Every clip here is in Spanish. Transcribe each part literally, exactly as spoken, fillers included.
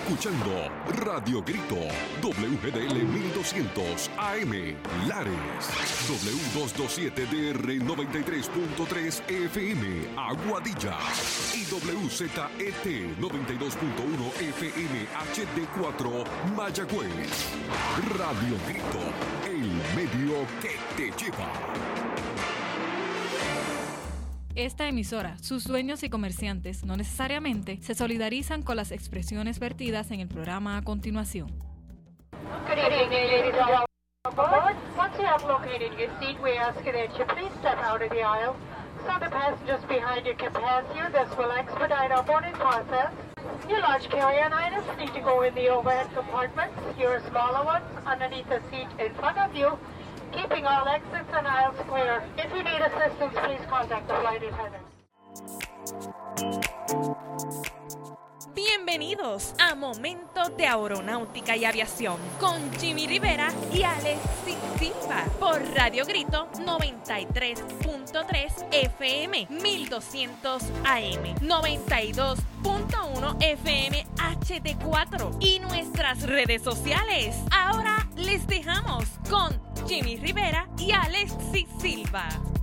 escuchando Radio Grito, W G D L mil doscientos A M, Lares, W doscientos veintisiete D R noventa y tres punto tres F M, Aguadilla, y W Z E T noventa y dos punto uno F M H D cuatro, Mayagüez. Radio Grito, el medio que te lleva. Esta emisora, sus dueños y comerciantes no necesariamente se solidarizan con las expresiones vertidas en el programa a continuación. Good evening, ladies and gentlemen. Once you have located your seat, we ask you that you please step out of the aisle so the passengers behind you can pass you. This will expedite our boarding process. Your large carry-on items need to go in the overhead compartments. Your smaller ones underneath the seat in front of you, keeping all exits and aisles clear. If you need assistance, please contact the flight attendant. Bienvenidos a Momentos de Aeronáutica y Aviación con Jimmy Rivera y Alexis Silva por Radio Grito noventa y tres punto tres F M, mil doscientos A M, noventa y dos punto uno F M H D cuatro y nuestras redes sociales. Ahora les dejamos con Jimmy Rivera y Alexis Silva.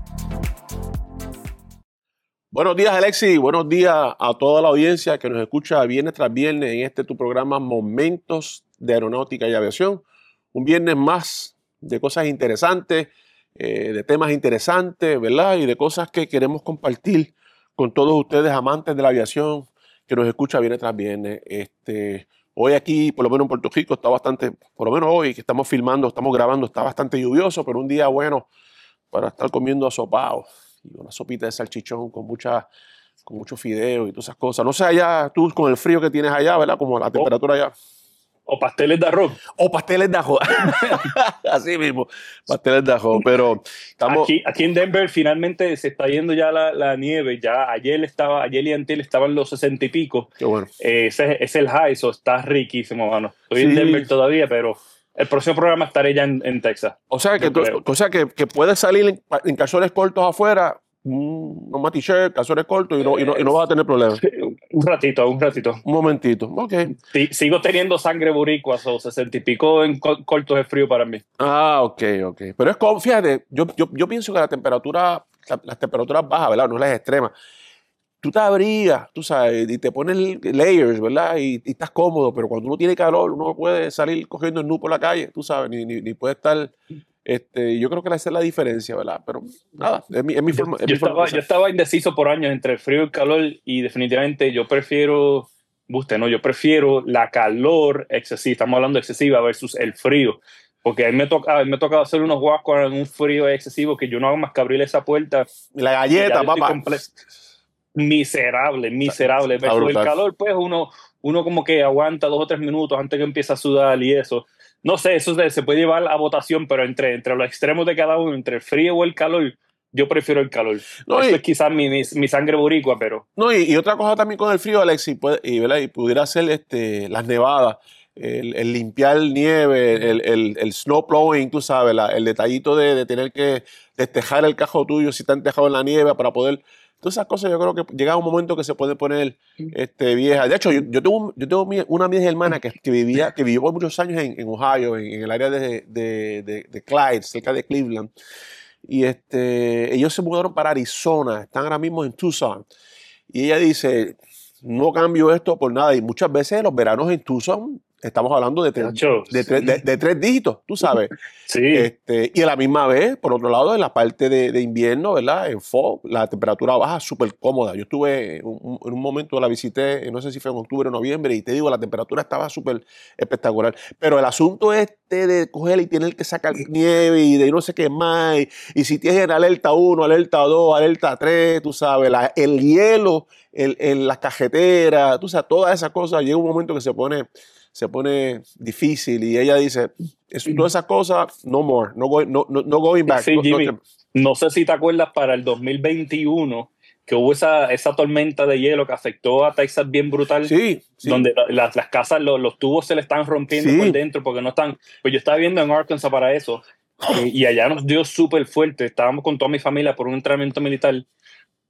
Buenos días, Alexis. Buenos días a toda la audiencia que nos escucha viernes tras viernes en este tu programa Momentos de Aeronáutica y Aviación. Un viernes más de cosas interesantes, eh, de temas interesantes, ¿verdad? Y de cosas que queremos compartir con todos ustedes, amantes de la aviación, que nos escucha viernes tras viernes. Este, hoy aquí, por lo menos en Puerto Rico, está bastante, por lo menos hoy que estamos filmando, estamos grabando, está bastante lluvioso, pero un día bueno para estar comiendo asopado. Y una sopita de salchichón con, mucha, con mucho fideo y todas esas cosas. No sé allá, tú con el frío que tienes allá, ¿verdad? Como la temperatura allá. O pasteles de arroz. O pasteles de arroz. Así mismo, pasteles de arroz. Pero estamos... Aquí, aquí en Denver finalmente se está yendo ya la, la nieve. Ya ayer estaba, ayer y antes estaban los sesenta y pico. Qué bueno. Eh, ese, ese es el high, eso está riquísimo, mano. Estoy Sí. en Denver todavía, pero el próximo programa estaré ya en, en Texas. O sea, que, tú, o sea que, que puedes salir en, en calzones cortos afuera, un, un t-shirt, calzones cortos y no, y, no, y no vas a tener problemas. Un ratito, un ratito. Un momentito. Ok. Sí, sigo teniendo sangre boricua, o sesenta y pico en co- cortos es frío para mí. Ah, ok, ok. Pero es como, fíjate, yo, yo, yo pienso que la temperatura, la, las temperaturas bajas, ¿verdad? No las extremas. Tú te abrigas, tú sabes, y te pones layers, ¿verdad? Y, y estás cómodo, pero cuando uno tiene calor, uno no puede salir cogiendo el nu por la calle, tú sabes, ni, ni, ni puede estar... Este, yo creo que esa es la diferencia, ¿verdad? Pero nada, es mi, es mi forma. Es Yo, mi forma estaba, yo estaba indeciso por años entre el frío y el calor y definitivamente yo prefiero, guste, ¿no? Yo prefiero la calor excesiva, estamos hablando de excesiva versus el frío. Porque a mí me toca, a mí me toca hacer unos guascos en un frío excesivo que yo no hago más que abrir esa puerta. La galleta, papá. Comple- miserable, miserable. Está Versus el brutal. calor, pues uno, uno como que aguanta dos o tres minutos antes que empiece a sudar y eso. No sé, eso se, se puede llevar a votación, pero entre, entre los extremos de cada uno, entre el frío o el calor, yo prefiero el calor. No, Eso y- es quizás mi, mi, mi sangre boricua, pero... No, y, y otra cosa también con el frío, Alexis, puede, y, ¿verdad? Y pudiera ser este, las nevadas, el, el limpiar nieve, el, el, el snow plowing, tú sabes, la- el detallito de, de tener que destejar el cajo tuyo si está entejado en la nieve para poder... Todas esas cosas yo creo que llega un momento que se puede poner este, vieja. De hecho, yo, yo tengo, un- yo tengo mi- una de mis hermanas que, que, vivía, que vivió por muchos años en, en Ohio, en, en el área de, de, de, de Clyde, cerca de Cleveland. Y este, ellos se mudaron para Arizona, están ahora mismo en Tucson. Y ella dice, no cambio esto por nada. Y muchas veces los veranos en Tucson, estamos hablando de, tres- Nacho, de, tres- de- de tres dígitos, tú sabes. Sí, Este, y a la misma vez, por otro lado, en la parte de, de invierno, ¿verdad? En fall, la temperatura baja súper cómoda. Yo estuve, en un, en un momento la visité, no sé si fue en octubre o noviembre, y te digo, la temperatura estaba súper espectacular. Pero el asunto este de coger y tener que sacar nieve y de no sé qué más, y, y si tienes alerta uno, alerta dos, alerta tres, tú sabes, la- el hielo, el, el- las cajeteras, tú sabes, todas esas cosas, llega un momento que se pone... se pone difícil y ella dice, eso, todas esas cosas, no more, no, go- no, no, no going back. sí, No- no Jimmy. te- No sé si te acuerdas para el dos mil veintiuno que hubo esa, esa tormenta de hielo que afectó a Texas bien brutal. sí, sí. Donde la- las, las casas, los, los tubos se le están rompiendo Sí. por dentro porque no están... Pues yo estaba viendo en Arkansas para eso y, y allá nos dio súper fuerte. Estábamos con toda mi familia por un entrenamiento militar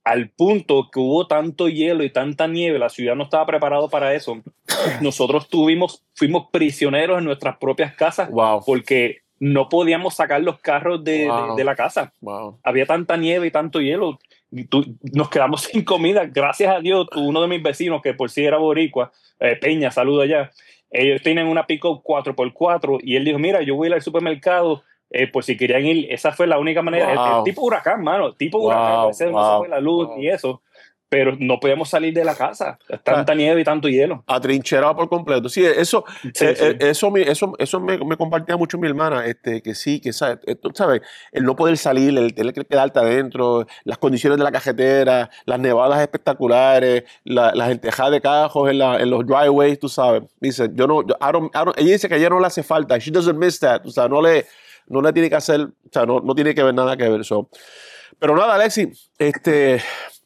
al punto que hubo tanto hielo y tanta nieve, la ciudad no estaba preparada para eso. Nosotros tuvimos, fuimos prisioneros en nuestras propias casas Wow. porque no podíamos sacar los carros de, Wow. de, de la casa. Wow. Había tanta nieve y tanto hielo. Y tú, nos quedamos sin comida. Gracias a Dios, tú, uno de mis vecinos, que por sí era boricua, eh, Peña, saludo allá, ellos tienen una pick-up cuatro por cuatro y él dijo, mira, yo voy a ir al supermercado eh, por si querían ir. Esa fue la única manera. Wow. El, el tipo huracán, mano. Tipo Wow. huracán. A veces Wow. no se fue la luz Wow. ni eso. Pero no podíamos salir de la casa. Tanta nieve y tanto hielo. Atrincherado por completo. Sí, eso, Sí, eh, sí. eh, eso, me- eso, eso me, me compartía mucho mi hermana, este, que sí, que sabe, eh, tú sabes, el no poder salir, el tener que quedarte adentro, las condiciones de la cajetera, las nevadas espectaculares, la, las entejadas de cajos en, la, en los driveways, tú sabes. Dice, yo no, yo, I don't- I don't- ella dice que a ella no le hace falta, she doesn't miss that, o sea, no le, no le tiene que hacer, o sea, no, no tiene que ver nada que ver eso. Pero nada, Alexi, este...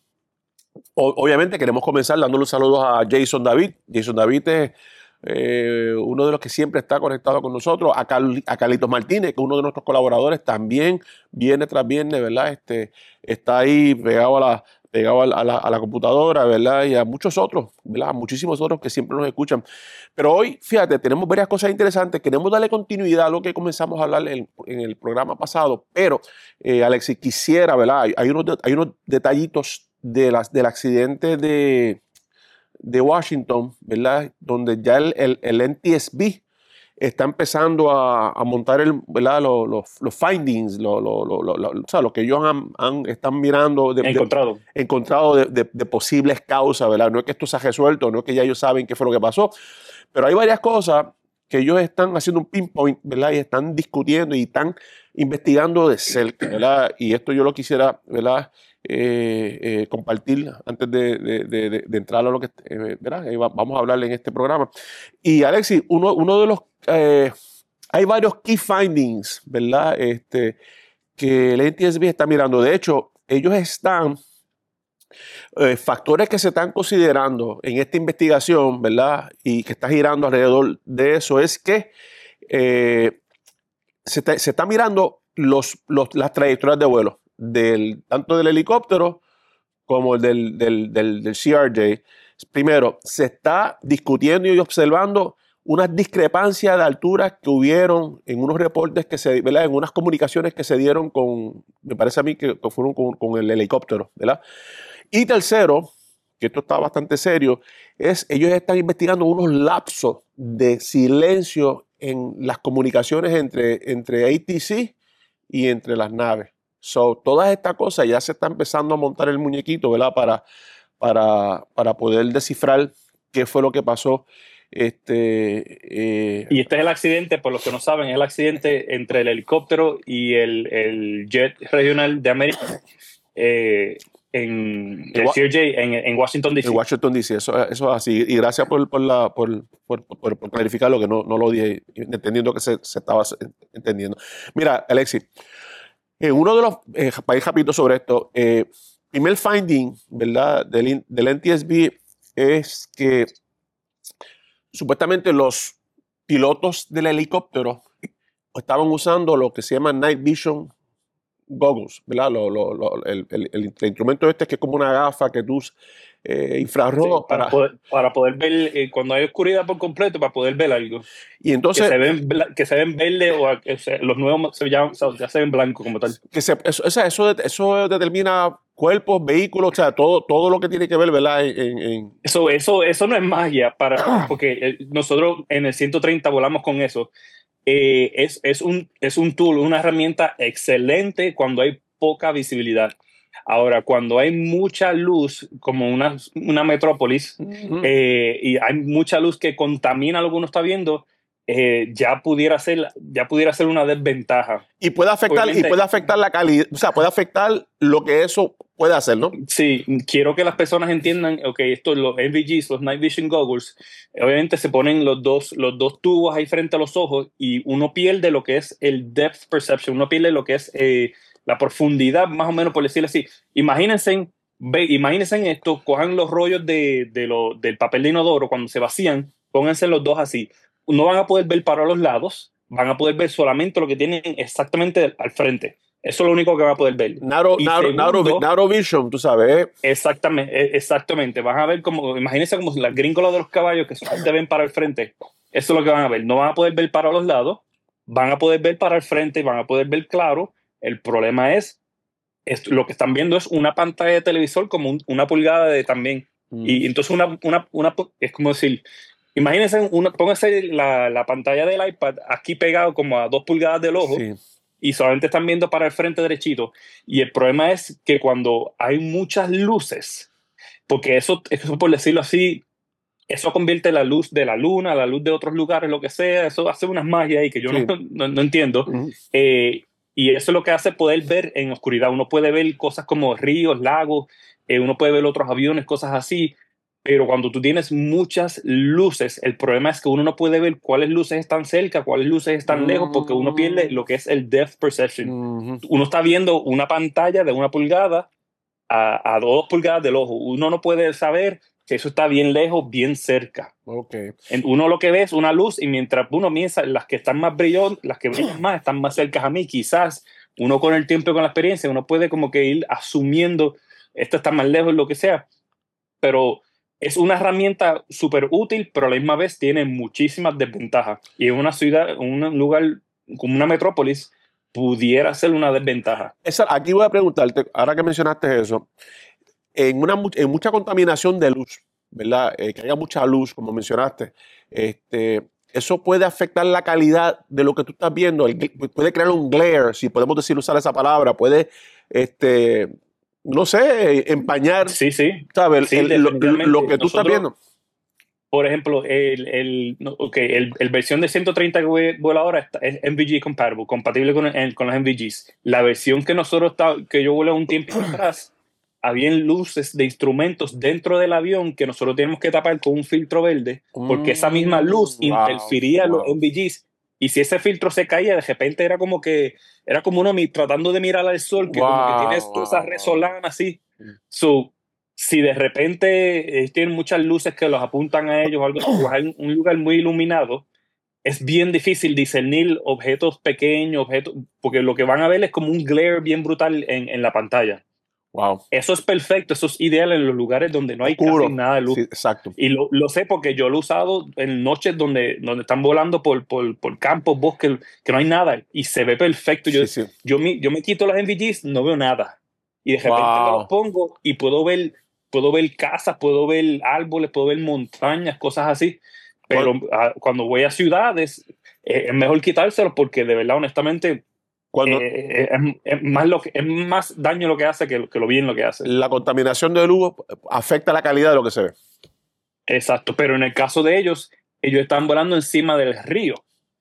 O- obviamente queremos comenzar dándole un saludo a Jason David. Jason David es eh, uno de los que siempre está conectado con nosotros. A, Carl- a Carlitos Martínez, que es uno de nuestros colaboradores, también viene tras viernes, ¿verdad? Este, está ahí pegado a la, pegado a la, a la- a la computadora, ¿verdad? Y a muchos otros, ¿verdad? A muchísimos otros que siempre nos escuchan. Pero hoy, fíjate, tenemos varias cosas interesantes. Queremos darle continuidad a lo que comenzamos a hablar en, en el programa pasado. Pero, eh, Alexis, quisiera, ¿verdad? Hay, hay unos, de- hay unos detallitos de las, del accidente de, de Washington, ¿verdad? Donde ya el, el, el N T S B está empezando a, a montar el, ¿verdad? Los, los, los findings, lo, lo, lo, lo, lo- o sea, lo que ellos han, han- están mirando, de, de- Encontrado. encontrado de, de- de posibles causas, ¿verdad? No es que esto se ha resuelto, no es que ya ellos saben qué fue lo que pasó, pero hay varias cosas que ellos están haciendo un pinpoint, ¿verdad? Y están discutiendo y están investigando de cerca, ¿verdad? Y esto yo lo quisiera, ¿verdad? Eh, eh, compartir antes de, de- de- de- de entrar a lo que, eh, ¿verdad? Eh, va- vamos a hablar en este programa. Y Alexis, uno, uno de los, eh, hay varios key findings, ¿verdad? Este, que el N T S B está mirando. De hecho, ellos están, eh, factores que se están considerando en esta investigación, ¿verdad? Y que está girando alrededor de eso, es que eh, se, está, se está mirando los, los, las trayectorias de vuelo, del, tanto del helicóptero como el del, del, del, del C R J. Primero, se está discutiendo y observando unas discrepancias de alturas que hubieron en unos reportes que se, ¿verdad? En unas comunicaciones que se dieron con, me parece a mí que, que fueron con, con el helicóptero, ¿verdad? Y tercero, que esto está bastante serio, es ellos están investigando unos lapsos de silencio en las comunicaciones entre, entre A T C y entre las naves. So, todas estas cosas ya se está empezando a montar el muñequito, ¿verdad? Para, para, para poder descifrar qué fue lo que pasó. Este, eh, Y este es el accidente, por los que no saben, es el accidente entre el helicóptero y el, el jet regional de América eh, en el C R J en, en Washington, D C. en Washington, D C, eso, eso es así. Y gracias por, por, la, por, por, por, por clarificarlo, que no, no lo dije, entendiendo que se, se estaba entendiendo. Mira, Alexis, eh, uno de los, eh, para ir rapidito sobre esto, eh, primer finding, ¿verdad?, del, del N T S B es que supuestamente los pilotos del helicóptero estaban usando lo que se llama Night Vision Goggles, ¿verdad? Lo, lo, lo, el, el, el, el instrumento este que es como una gafa que tú eh, infrarrojo Sí, para, para, poder, para poder ver, eh, cuando hay oscuridad por completo, para poder ver algo. Y entonces, que se ven, que se ven verde o, o sea, los nuevos se llaman, ya se ven blanco como tal. Que se, eso, eso, eso, eso determina cuerpos, vehículos, o sea, todo, todo lo que tiene que ver, ¿verdad? En, en... Eso, eso, eso no es magia, para, porque nosotros en el ciento treinta volamos con eso. Eh, es, es, un, es un tool, una herramienta excelente cuando hay poca visibilidad. Ahora, cuando hay mucha luz, como una, una metrópolis, uh-huh. eh, y hay mucha luz que contamina lo que uno está viendo, eh, ya, pudiera ser, ya pudiera ser una desventaja. Y puede afectar, y puede afectar la calidad, o sea, puede afectar lo que eso puede hacer, ¿no? Sí, quiero que las personas entiendan, ok, estos, los N V Gs, los Night Vision Goggles, obviamente se ponen los dos, los dos tubos ahí frente a los ojos y uno pierde lo que es el depth perception, uno pierde lo que es eh, la profundidad, más o menos por decirlo así. Imagínense, ve, imagínense en esto, cojan los rollos de, de lo, del papel de inodoro cuando se vacían, pónganse los dos así. No van a poder ver para los lados, van a poder ver solamente lo que tienen exactamente al frente. Eso es lo único que van a poder ver. Narrow, Y narrow, segundo, narrow, narrow vision, tú sabes. ¿eh? Exactamente, exactamente. Van a ver como, imagínense como las gringolas de los caballos que solamente ven para el frente. Eso es lo que van a ver. No van a poder ver para los lados, van a poder ver para el frente, van a poder ver claro. El problema es, es lo que están viendo es una pantalla de televisor como un, una pulgada de también. Mm. Y entonces una, una, una, es como decir, imagínense, una, pónganse la, la pantalla del iPad aquí pegado como a dos pulgadas del ojo. Sí. Y solamente están viendo para el frente derechito. Y el problema es que cuando hay muchas luces, porque eso, eso por decirlo así, eso convierte la luz de la luna, la luz de otros lugares, lo que sea, eso hace unas magias ahí que yo sí. no, no, no entiendo. Uh-huh. eh, y eso es lo que hace poder ver en oscuridad. Uno puede ver cosas como ríos, lagos, eh, uno puede ver otros aviones, cosas así. Pero cuando tú tienes muchas luces, el problema es que uno no puede ver cuáles luces están cerca, cuáles luces están lejos, porque uno pierde lo que es el depth perception. Uh-huh. Uno está viendo una pantalla de una pulgada a, a dos pulgadas del ojo. Uno no puede saber si eso está bien lejos, bien cerca. Okay. Uno lo que ve es una luz y mientras uno piensa, las que están más brillantes, las que brillan más, están más cerca a mí. Quizás uno con el tiempo y con la experiencia, uno puede como que ir asumiendo, esto está más lejos, lo que sea. Pero es una herramienta súper útil, pero a la misma vez tiene muchísimas desventajas. Y en una ciudad, en un lugar como una metrópolis, pudiera ser una desventaja. Esa, aquí voy a preguntarte, ahora que mencionaste eso, en, una, en mucha contaminación de luz, ¿verdad? Eh, que haya mucha luz, como mencionaste, este, eso puede afectar la calidad de lo que tú estás viendo, el, puede crear un glare, si podemos decir, usar esa palabra, puede... Este, no sé, empañar, sí, sí. ¿sabes? Sí, el, lo, lo que tú Nosotros, estás viendo. Por ejemplo, el, el, okay, el, el versión de ciento treinta que vuela ahora es M V G compatible, compatible con, el, con los M V Gs. La versión que nosotros está, que yo volé un tiempo atrás, habían luces de instrumentos dentro del avión que nosotros tenemos que tapar con un filtro verde, porque esa misma luz wow, interfería en wow. los M V Gs. Y si ese filtro se caía, de repente era como que, era como uno tratando de mirar al sol, que wow, como que tiene toda esa resolana así. So, si de repente eh, tienen muchas luces que los apuntan a ellos, algo, o hay un lugar muy iluminado, es bien difícil discernir objetos pequeños, objetos, porque lo que van a ver es como un glare bien brutal en, en la pantalla. Wow. Eso es perfecto, eso es ideal en los lugares donde no hay Oscuro. Casi nada de luz. Sí, exacto. Y lo, lo sé porque yo lo he usado en noches donde, donde están volando por, por, por campos, bosques, que no hay nada y se ve perfecto. Yo, sí, sí. yo, me, yo me quito las M V Gs, no veo nada. Y de repente wow. me los pongo y puedo ver, puedo ver casas, puedo ver árboles, puedo ver montañas, cosas así. Pero bueno. a, cuando voy a ciudades, eh, es mejor quitárselos porque de verdad, honestamente... Cuando, eh, es, es, más lo que, es más daño lo que hace que, que lo bien lo que hace. La contaminación de luz afecta la calidad de lo que se ve. Exacto, pero en el caso de ellos, ellos están volando encima del río.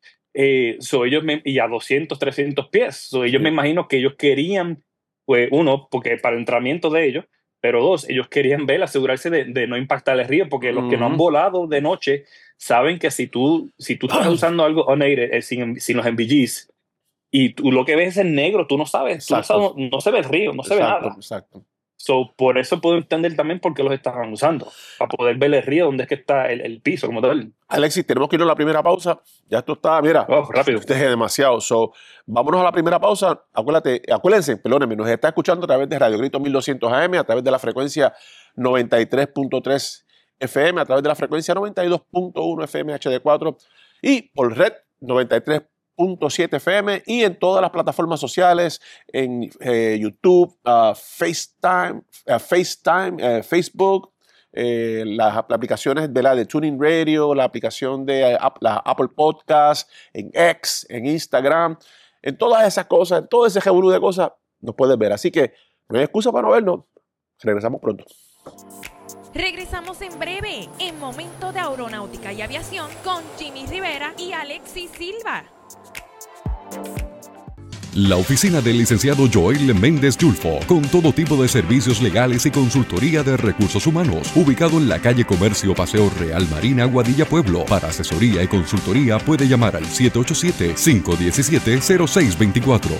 Eh, so ellos me, y a doscientos, trescientos pies. So ellos sí. me imagino que ellos querían, pues uno, porque para el entrenamiento de ellos, pero dos, ellos querían ver, asegurarse de, de no impactar el río, porque los mm. que no han volado de noche saben que si tú, si tú estás usando algo unaided, eh, sin, sin los M V Gs, y tú lo que ves es negro, tú no sabes, tú no, sabes no se ve el río, no se exacto, ve nada. Exacto. So, por eso puedo entender también por qué los estaban usando, para poder ver el río, donde es que está el, el piso, como tal. Alexis, tenemos que ir a la primera pausa. Ya esto está, mira, oh, rápido. Usted es demasiado. So, vámonos a la primera pausa. Acuérdate, acuérdense, perdónenme, nos está escuchando a través de Radio Grito mil doscientos A M, a través de la frecuencia noventa y tres punto tres F M, a través de la frecuencia noventa y dos punto uno F M H D cuatro y por Red noventa y tres punto siete F M y en todas las plataformas sociales, en eh, YouTube, uh, FaceTime, uh, FaceTime uh, Facebook, eh, las, las aplicaciones de la de Tuning Radio, la aplicación de uh, la Apple Podcast, en X, en Instagram, en todas esas cosas, en todo ese revolú de cosas, nos puedes ver. Así que no hay excusa para no vernos. Regresamos pronto. Regresamos en breve, en Momento de Aeronáutica y Aviación, con Jimmy Rivera y Alexis Silva. La oficina del licenciado Joel Méndez Yulfo, con todo tipo de servicios legales y consultoría de recursos humanos, ubicado en la calle Comercio Paseo Real Marina, Aguadilla, Pueblo. Para asesoría y consultoría puede llamar al siete ocho siete, cinco uno siete, cero seis dos cuatro.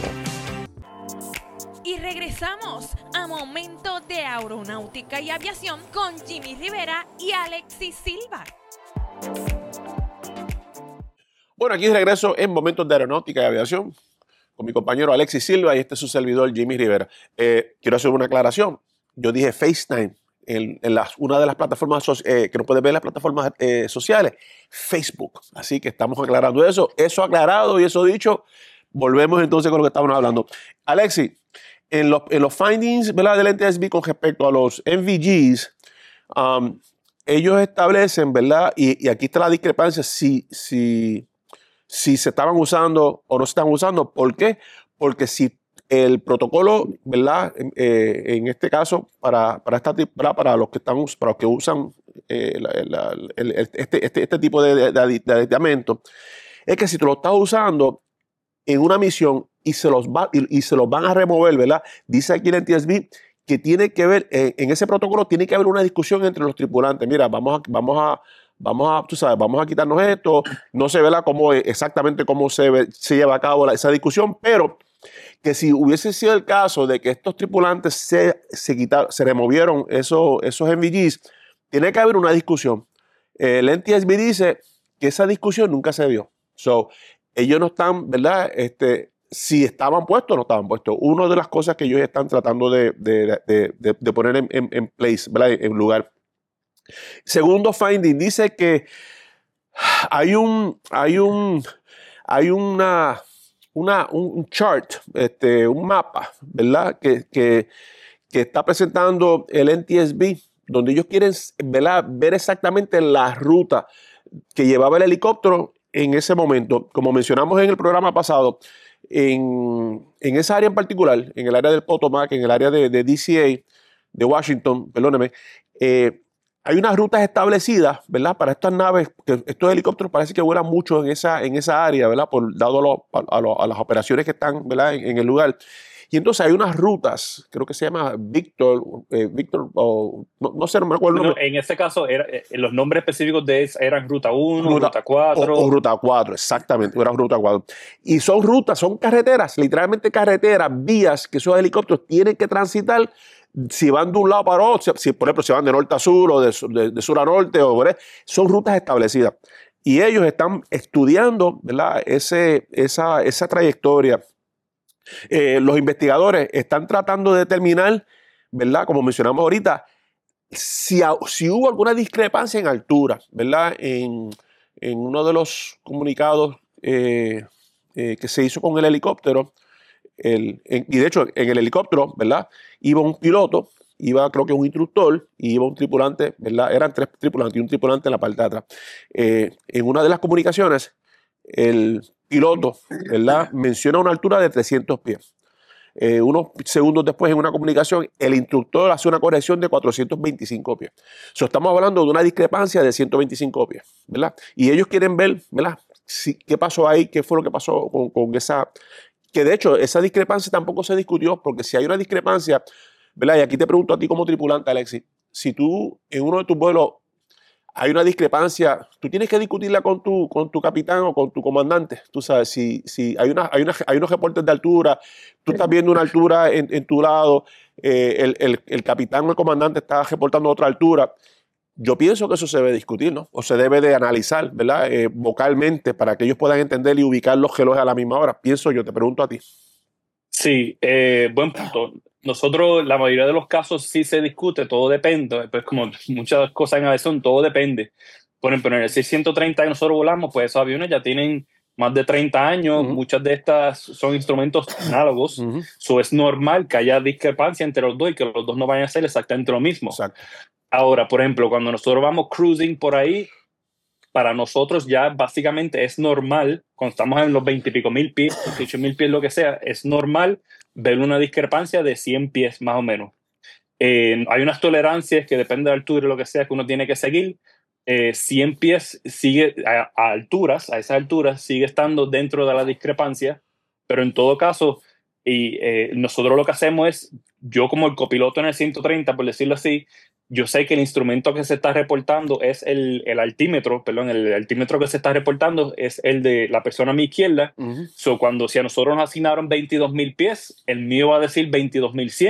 Y regresamos a Momento de Aeronáutica y Aviación con Jimmy Rivera y Alexis Silva. Bueno, aquí de regreso en Momentos de Aeronáutica y Aviación con mi compañero Alexis Silva y este es su servidor Jimmy Rivera. Eh, quiero hacer una aclaración. Yo dije FaceTime en, en las, una de las plataformas eh, que nos pueden ver en las plataformas eh, sociales, Facebook. Así que estamos aclarando eso. Eso aclarado y eso dicho, volvemos entonces con lo que estábamos hablando. Alexis, en los, en los findings, ¿verdad?, del N T S B con respecto a los M V Gs, um, ellos establecen, ¿verdad? Y, y aquí está la discrepancia si, si, si se estaban usando o no se estaban usando. ¿Por qué? Porque si el protocolo, ¿verdad? Eh, en este caso, para, para, esta, para, para los que están, para los que usan eh, la, la, el, este, este, este tipo de, de, de aditamento, es que si tú lo estás usando en una misión y se los, va, y, y se los van a remover, ¿verdad? Dice aquí el N T S B que tiene que ver, eh, en ese protocolo tiene que haber una discusión entre los tripulantes. Mira, vamos a, vamos a, vamos a, tú sabes, vamos a quitarnos esto. No se ve la cómo, exactamente cómo se, ve, se lleva a cabo la, esa discusión, pero que si hubiese sido el caso de que estos tripulantes se, se, quitaron, se removieron esos, esos M V Gs, tiene que haber una discusión. El N T S B dice que esa discusión nunca se dio. So, ellos no están, ¿verdad? Este, si estaban puestos o no estaban puestos. Una de las cosas que ellos están tratando de, de, de, de, de poner en, en, en place, ¿verdad?, en lugar. Segundo finding, dice que hay un, hay un, hay una, una un chart, este, un mapa, ¿verdad?, que, que, que está presentando el N T S B, donde ellos quieren, ¿verdad?, ver exactamente la ruta que llevaba el helicóptero en ese momento. Como mencionamos en el programa pasado, en, en esa área en particular, en el área del Potomac, en el área de, de D C A, de Washington, perdóneme, eh, hay unas rutas establecidas, ¿verdad?, para estas naves, que estos helicópteros parece que vuelan mucho en esa, en esa área, ¿verdad?, por, dado lo, a, lo, a las operaciones que están, ¿verdad?, en, en el lugar. Y entonces hay unas rutas, creo que se llama Victor, eh, Victor, o no, no sé, no me acuerdo el nombre. No, en este caso, era, eh, los nombres específicos de eso eran Ruta uno, Ruta, Ruta cuatro. O, o Ruta cuatro, exactamente, era Ruta cuatro. Y son rutas, son carreteras, literalmente carreteras, vías que esos helicópteros tienen que transitar si van de un lado para otro, si por ejemplo si van de norte a sur o de, de, de sur a norte, o, son rutas establecidas. Y ellos están estudiando, ¿verdad?, ese, esa, esa trayectoria. Eh, los investigadores están tratando de determinar, ¿verdad?, como mencionamos ahorita, si, si hubo alguna discrepancia en altura, ¿verdad?, en, en uno de los comunicados eh, eh, que se hizo con el helicóptero. El, en, y de hecho, en el helicóptero, ¿verdad?, iba un piloto, iba creo que un instructor y iba un tripulante, ¿verdad? Eran tres tripulantes y un tripulante en la parte de atrás. Eh, en una de las comunicaciones, el piloto, ¿verdad?, menciona una altura de trescientos pies. Eh, unos segundos después, en una comunicación, el instructor hace una corrección de cuatrocientos veinticinco pies. So, estamos hablando de una discrepancia de ciento veinticinco pies, ¿verdad? Y ellos quieren ver, ¿verdad?, si, qué pasó ahí, qué fue lo que pasó con, con esa... Que de hecho, esa discrepancia tampoco se discutió, porque si hay una discrepancia, ¿verdad? Y aquí te pregunto a ti como tripulante, Alexis, si tú en uno de tus vuelos hay una discrepancia, tú tienes que discutirla con tu, con tu capitán o con tu comandante. Tú sabes, si, si hay, una, hay, una, hay unos reportes de altura, tú estás viendo una altura en, en tu lado, eh, el, el, el capitán o el comandante está reportando otra altura. Yo pienso que eso se debe discutir, ¿no? O se debe de analizar, ¿verdad?, Eh, vocalmente, para que ellos puedan entender y ubicar los relojes a la misma hora. Pienso yo, te pregunto a ti. Sí, eh, buen punto. Nosotros, la mayoría de los casos sí se discute, todo depende, pues como muchas cosas en aviación, todo depende. Por ejemplo, en el seiscientos treinta que nosotros volamos, pues esos aviones ya tienen más de treinta años, uh-huh. Muchas de estas son instrumentos análogos, uh-huh. So es normal que haya discrepancia entre los dos y que los dos no vayan a hacer exactamente lo mismo. Exacto. Ahora, por ejemplo, cuando nosotros vamos cruising por ahí, para nosotros ya básicamente es normal, cuando estamos en los veinte y pico mil pies, dieciocho mil pies, lo que sea, es normal ver una discrepancia de cien pies más o menos. Eh, hay unas tolerancias que depende de la altura y lo que sea que uno tiene que seguir. Eh, cien pies sigue a, a alturas, a esas alturas sigue estando dentro de la discrepancia, pero en todo caso, y, eh, nosotros lo que hacemos es, yo como el copiloto en el ciento treinta, por decirlo así, yo sé que el instrumento que se está reportando es el, el altímetro, perdón, el altímetro que se está reportando es el de la persona a mi izquierda. Uh-huh. So, cuando si a nosotros nos asignaron veintidós mil pies, el mío va a decir veintidós mil cien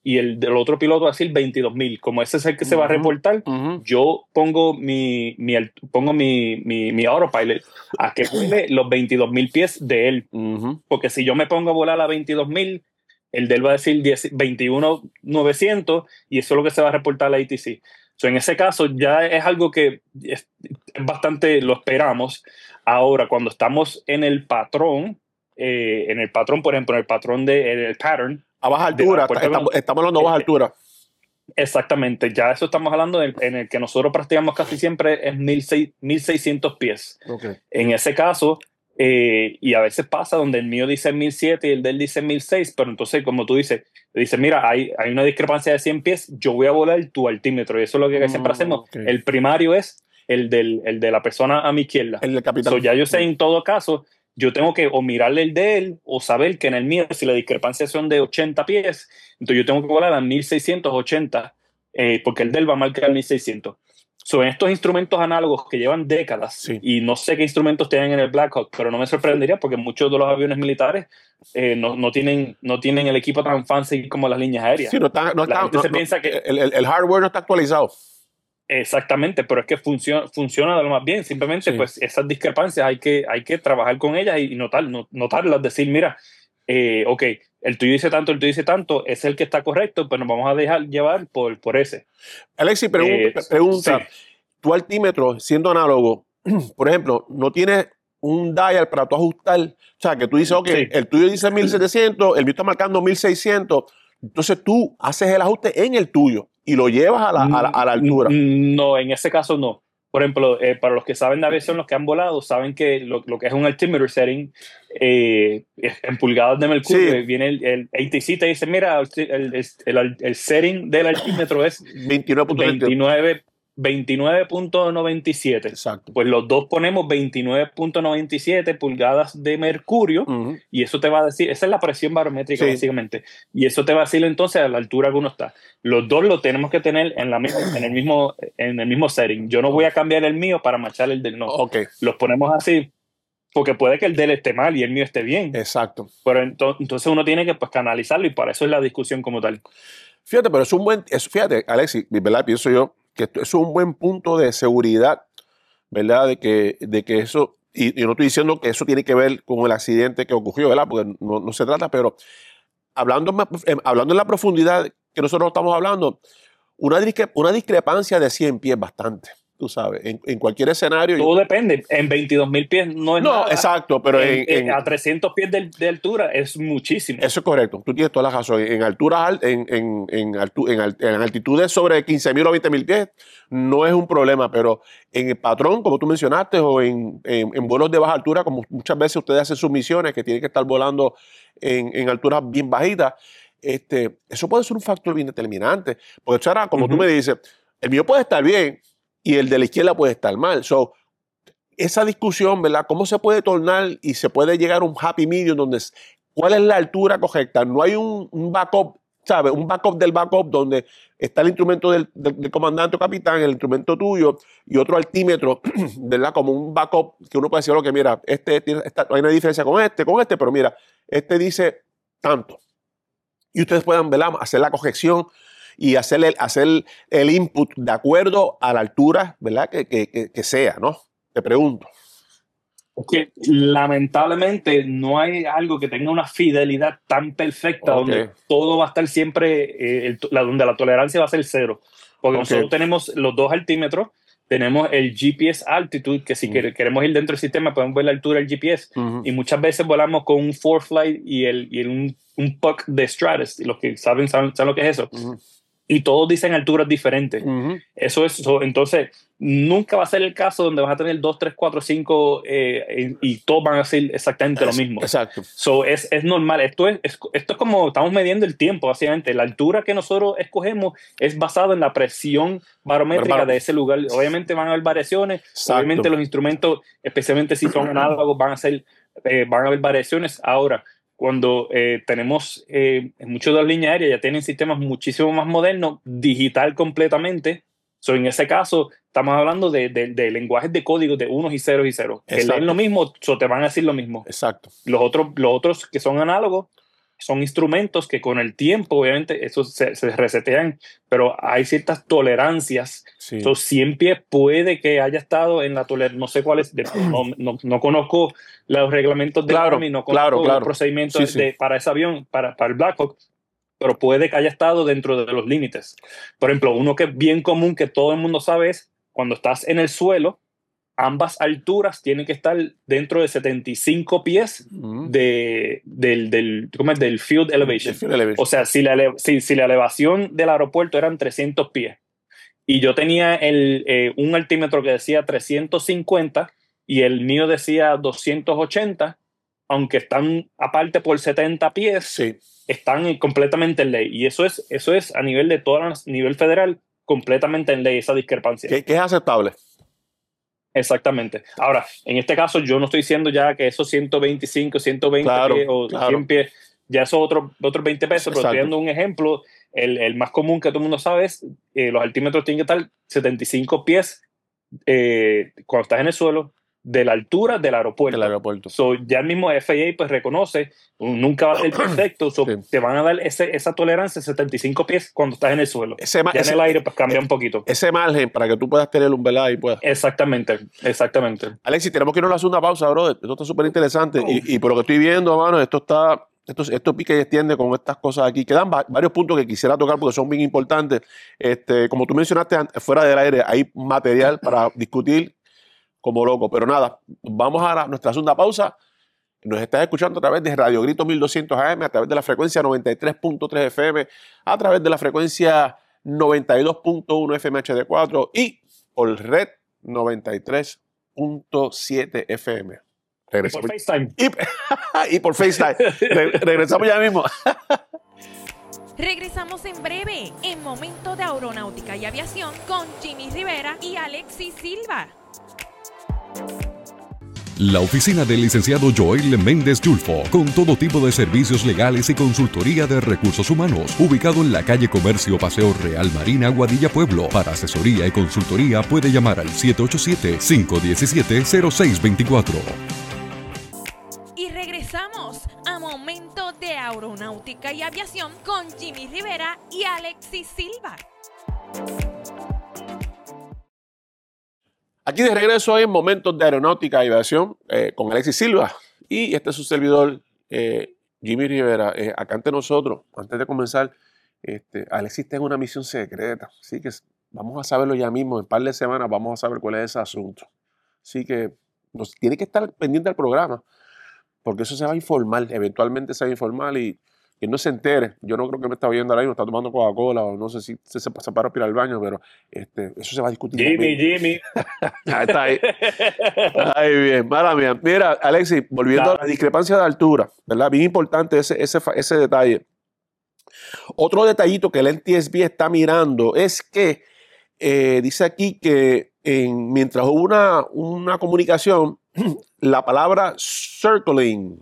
y el del otro piloto va a decir veintidós mil. Como ese es el que se va a reportar, Uh-huh. yo pongo mi, mi, pongo mi, mi, mi autopilot a que vuele los veintidós mil pies de él. Uh-huh. Porque si yo me pongo a volar a veintidós mil, el de él va a decir veintiuno mil novecientos y eso es lo que se va a reportar a la A T C. So, en ese caso ya es algo que es, es bastante, lo esperamos. Ahora, cuando estamos en el patrón, eh, en el patrón, por ejemplo, en el patrón de en el pattern. A baja altura, de, estamos, estamos hablando de baja altura. Exactamente, ya eso estamos hablando del, en el que nosotros practicamos casi siempre es mil seiscientos pies. Okay. En ese caso, eh, y a veces pasa donde el mío dice mil siete y el de él dice mil seis, pero entonces, como tú dices, dice, mira, hay, hay una discrepancia de cien pies, yo voy a volar tu altímetro, y eso es lo que siempre mm, hacemos. Okay. El primario es el, del, el de la persona a mi izquierda. El del capitán. So, ya yo sé en todo caso, yo tengo que o mirarle el de él o saber que en el mío, si la discrepancia son de ochenta pies, entonces yo tengo que volar a mil seiscientos ochenta, eh, porque el de él va a marcar mil seiscientos. So, en estos instrumentos análogos que llevan décadas, Sí. y no sé qué instrumentos tienen en el Black Hawk, pero no me sorprendería porque muchos de los aviones militares eh, no, no, tienen, no tienen el equipo tan fancy como las líneas aéreas. Sí, no está, no La está, gente no, se no, piensa que... el, el, el hardware no está actualizado. Exactamente, pero es que funciona, funciona de lo más bien. Simplemente, Sí. pues, esas discrepancias hay que, hay que trabajar con ellas y notar, notarlas, decir, mira, eh, ok, el tuyo dice tanto, el tuyo dice tanto, ese es el que está correcto, pero nos vamos a dejar llevar por, por ese. Alexis, pregunta, Eh, pregunta sí. tu altímetro, siendo análogo, por ejemplo, no tienes un dial para tú ajustar, o sea, que tú dices, ok, Sí. el tuyo dice mil setecientos, el mío está marcando mil seiscientos, entonces tú haces el ajuste en el tuyo y lo llevas a la, a la, a la altura. No, en ese caso no. Por ejemplo, eh, para los que saben de aviación, los que han volado, saben que lo, lo que es un altimeter setting, eh, en pulgadas de mercurio, Sí. viene el, el A T C, te dice, mira, el, el, el, el setting del altímetro es veintinueve punto veinte. veintinueve veintinueve punto noventa y siete. Exacto. Pues los dos ponemos veintinueve punto noventa y siete pulgadas de mercurio, Uh-huh. y eso te va a decir, esa es la presión barométrica, Sí. básicamente, y eso te va a decir entonces a la altura que uno está. Los dos lo tenemos que tener en, la misma, en, el, mismo, en el mismo setting. Yo no voy a cambiar el mío para machar el del no. Ok, Los ponemos así porque puede que el del esté mal y el mío esté bien, exacto. pero ento, entonces uno tiene que pues canalizarlo, y para eso es la discusión como tal. Fíjate, pero es un buen, es, fíjate, Alexis, ¿verdad? Pienso yo que esto es un buen punto de seguridad, ¿verdad? De que, de que eso, y, y no estoy diciendo que eso tiene que ver con el accidente que ocurrió, ¿verdad? Porque no, no se trata, pero hablando, más, eh, hablando en la profundidad que nosotros estamos hablando, una, discre, una discrepancia de cien pies bastante, tú sabes, en, en cualquier escenario. Todo depende, en veintidós mil pies no es No, nada. exacto, pero en, En- en- a trescientos pies de, de altura es muchísimo. eso es correcto, tú tienes toda la razón. En alturas, al- en, en, en, altu- en, alt- en altitudes sobre quince mil o veinte mil pies no es un problema, pero en el patrón, como tú mencionaste, o en, en, en vuelos de baja altura, como muchas veces ustedes hacen sus misiones, que tienen que estar volando en, en alturas bien bajitas, este, eso puede ser un factor bien determinante. Porque, Chara, como Ujú. tú me dices, el mío puede estar bien y el de la izquierda puede estar mal. So, esa discusión, ¿verdad? ¿Cómo se puede tornar y se puede llegar a un happy medium donde es- cuál es la altura correcta? No hay un, un backup, ¿sabes? Un backup del backup donde está el instrumento del, del- del comandante o capitán, el instrumento tuyo y otro altímetro, ¿verdad? Como un backup que uno puede decir, que mira, este tiene, esta, hay una diferencia con este, con este, pero mira, este dice tanto. Y ustedes puedan, ¿verdad? Hacer la corrección y hacer el, hacer el input de acuerdo a la altura, ¿verdad? Que, que, que, que sea, ¿no? Te pregunto. Que lamentablemente no hay algo que tenga una fidelidad tan perfecta, Ok. donde todo va a estar siempre, eh, el- la, donde la tolerancia va a ser cero. Porque Ok. nosotros tenemos los dos altímetros, tenemos el G P S Altitude, que si Mm. quer- queremos ir dentro del sistema podemos ver la altura del G P S, Uh-huh. y muchas veces volamos con un ForeFlight y, el, y el- un, un puck de Stratus, y los que saben, saben, saben lo que es eso. Uh-huh. Y todos dicen alturas diferentes. Uh-huh. Eso es, so, entonces, nunca va a ser el caso donde vas a tener dos, tres, cuatro, cinco y, y todos van a ser exactamente lo mismo. Exacto. So, es, es normal. Esto es, es- esto es como estamos midiendo el tiempo, básicamente. La altura que nosotros escogemos es basada en la presión barométrica Bar- de ese lugar. Obviamente van a haber variaciones. Exacto. Obviamente los instrumentos, especialmente si son análogos, van a, ser, eh, van a haber variaciones. Ahora, cuando eh, tenemos, eh, en muchas de las líneas aéreas ya tienen sistemas muchísimo más modernos, digital completamente. So, en ese caso, estamos hablando de, de, de lenguajes de códigos de unos y ceros y ceros. Que Exacto. leen lo mismo, so te van a decir lo mismo. Exacto. Los otros, los otros que son análogos, son instrumentos que con el tiempo, obviamente, esos se, se resetean, pero hay ciertas tolerancias. Sí. Entonces, cien pies puede que haya estado en la tolerancia, no sé cuál es, de, no, no, no conozco los reglamentos de Claro, Army, no conozco claro, claro. el procedimiento Sí, sí. de, para ese avión, para, para el Black Hawk, pero puede que haya estado dentro de los límites. Por ejemplo, uno que es bien común, que todo el mundo sabe, es cuando estás en el suelo, ambas alturas tienen que estar dentro de setenta y cinco pies Mm. de, del, del, ¿cómo es? del field elevation. El field elevation. O sea, si la, ele- si, si la elevación del aeropuerto eran trescientos pies y yo tenía el, eh, un altímetro que decía trescientos cincuenta y el mío decía doscientos ochenta, aunque están aparte por setenta pies, Sí. están completamente en ley. Y eso es, eso es a nivel de todo a nivel federal, completamente en ley, esa discrepancia. Que, que es aceptable. Exactamente. Ahora, en este caso, yo no estoy diciendo ya que esos ciento veinticinco, ciento veinte Claro, pies o claro. cien pies, ya eso otros otros veinte pesos, pero Exacto. estoy dando un ejemplo. El, el más común que todo el mundo sabe es eh, los altímetros tienen que estar setenta y cinco pies eh, cuando estás en el suelo de la altura del aeropuerto. Del aeropuerto. So, ya el mismo F A A pues reconoce, nunca va a ser perfecto, so, Sí. te van a dar ese, esa tolerancia de setenta y cinco pies cuando estás en el suelo. Ese, ma- Ya en ese- el aire pues cambia un poquito. ese margen para que tú puedas tener un velado y puedas. Exactamente, exactamente. Alexis, tenemos que irnos a la segunda pausa, bro. Esto está súper interesante. Oh. Y, y por lo que estoy viendo, hermano, esto está. Esto, esto pica y extiende con estas cosas aquí. Quedan va- varios puntos que quisiera tocar porque son bien importantes. Este, como tú mencionaste an- fuera del aire, hay material para discutir como loco. Pero nada, vamos a la- nuestra segunda pausa. Nos estás escuchando a través de Radio Grito mil doscientos A M, a través de la frecuencia noventa y tres punto tres F M, a través de la frecuencia noventa y dos punto uno F M H D cuatro y por Red noventa y tres punto siete F M. Por Regresamos. FaceTime. Y, y por FaceTime. Re- regresamos ya mismo. Regresamos en breve, en Momento de Aeronáutica y Aviación, con Jimmy Rivera y Alexis Silva. La oficina del licenciado Joel Méndez Yulfo, con todo tipo de servicios legales y consultoría de recursos humanos, ubicado en la calle Comercio Paseo Real Marina, Aguadilla, Pueblo. Para asesoría y consultoría puede llamar al siete ocho siete, cinco uno siete, cero seis dos cuatro. Y regresamos a Momento de Aeronáutica y Aviación con Jimmy Rivera y Alexis Silva. Aquí de regreso en Momentos de Aeronáutica y Aviación eh, con Alexis Silva. Y este es su servidor, eh, Jimmy Rivera. Eh, acá ante nosotros, antes de comenzar, este, Alexis tiene una misión secreta. Así que vamos a saberlo ya mismo. En un par de semanas vamos a saber cuál es ese asunto. Así que nos, tiene que estar pendiente del programa, porque eso se va a informar. Eventualmente se va a informar y que no se entere. Yo no creo que me está oyendo ahora mismo, está tomando Coca-Cola o no sé si se, se, se para a ir al baño, pero este, eso se va a discutir. Jimmy, Jimmy. Ahí está ahí. Ay, bien, mala mía. Mira, Alexis, volviendo Claro. a la discrepancia de altura, ¿verdad? Bien importante ese, ese, fa- ese detalle. Otro detallito que el N T S B está mirando es que eh, dice aquí que en- mientras hubo una, una comunicación, la palabra circling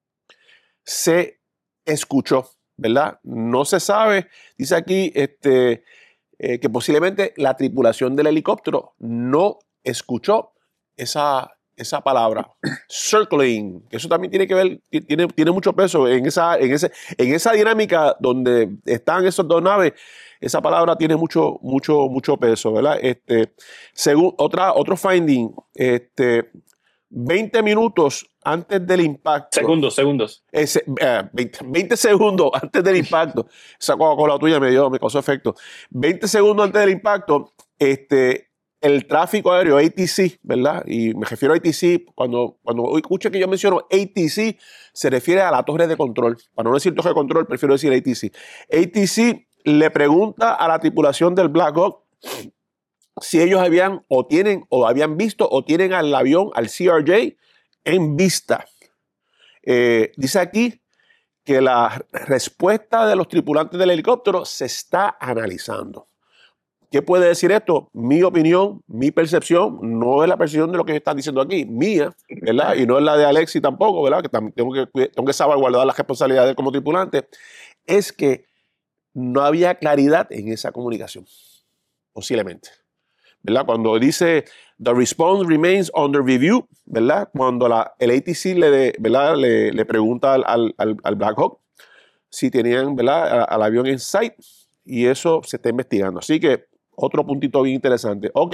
se escuchó, ¿verdad? No se sabe, dice aquí este, eh, que posiblemente la tripulación del helicóptero no escuchó esa, esa palabra, circling, que eso también tiene que ver, ti- tiene, tiene mucho peso en esa, en, ese, en esa dinámica donde están esas dos naves. Esa palabra tiene mucho, mucho, mucho peso, ¿verdad? Este, según otra, otro finding, este, veinte minutos antes del impacto. Segundos, segundos. Ese, eh, veinte, veinte segundos antes del impacto. Esa Coca-Cola tuya me dio, me causó efecto. veinte segundos antes del impacto, este, el tráfico aéreo, A T C, ¿verdad? Y me refiero a A T C, cuando, cuando escuche que yo menciono A T C, se refiere a la torre de control. Para no decir torre de control, prefiero decir A T C. A T C le pregunta a la tripulación del Black Hawk si ellos habían o tienen o habían visto o tienen al avión, al C R J, en vista. Eh, dice aquí que la respuesta de los tripulantes del helicóptero se está analizando. ¿Qué puede decir esto? Mi opinión, mi percepción, no es la percepción de lo que están diciendo aquí, mía, ¿verdad? Y no es la de Alexis tampoco, ¿verdad? Que también tengo que, tengo que salvaguardar las responsabilidades como tripulante. Es que no había claridad en esa comunicación, posiblemente. ¿Verdad? Cuando dice the response remains under review, ¿verdad? Cuando la, el A T C le, de, ¿verdad? le, le pregunta al, al, al Black Hawk si tenían, ¿verdad?, al avión en sight, y eso se está investigando. Así que otro puntito bien interesante. Ok.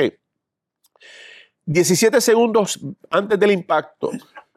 diecisiete segundos antes del impacto,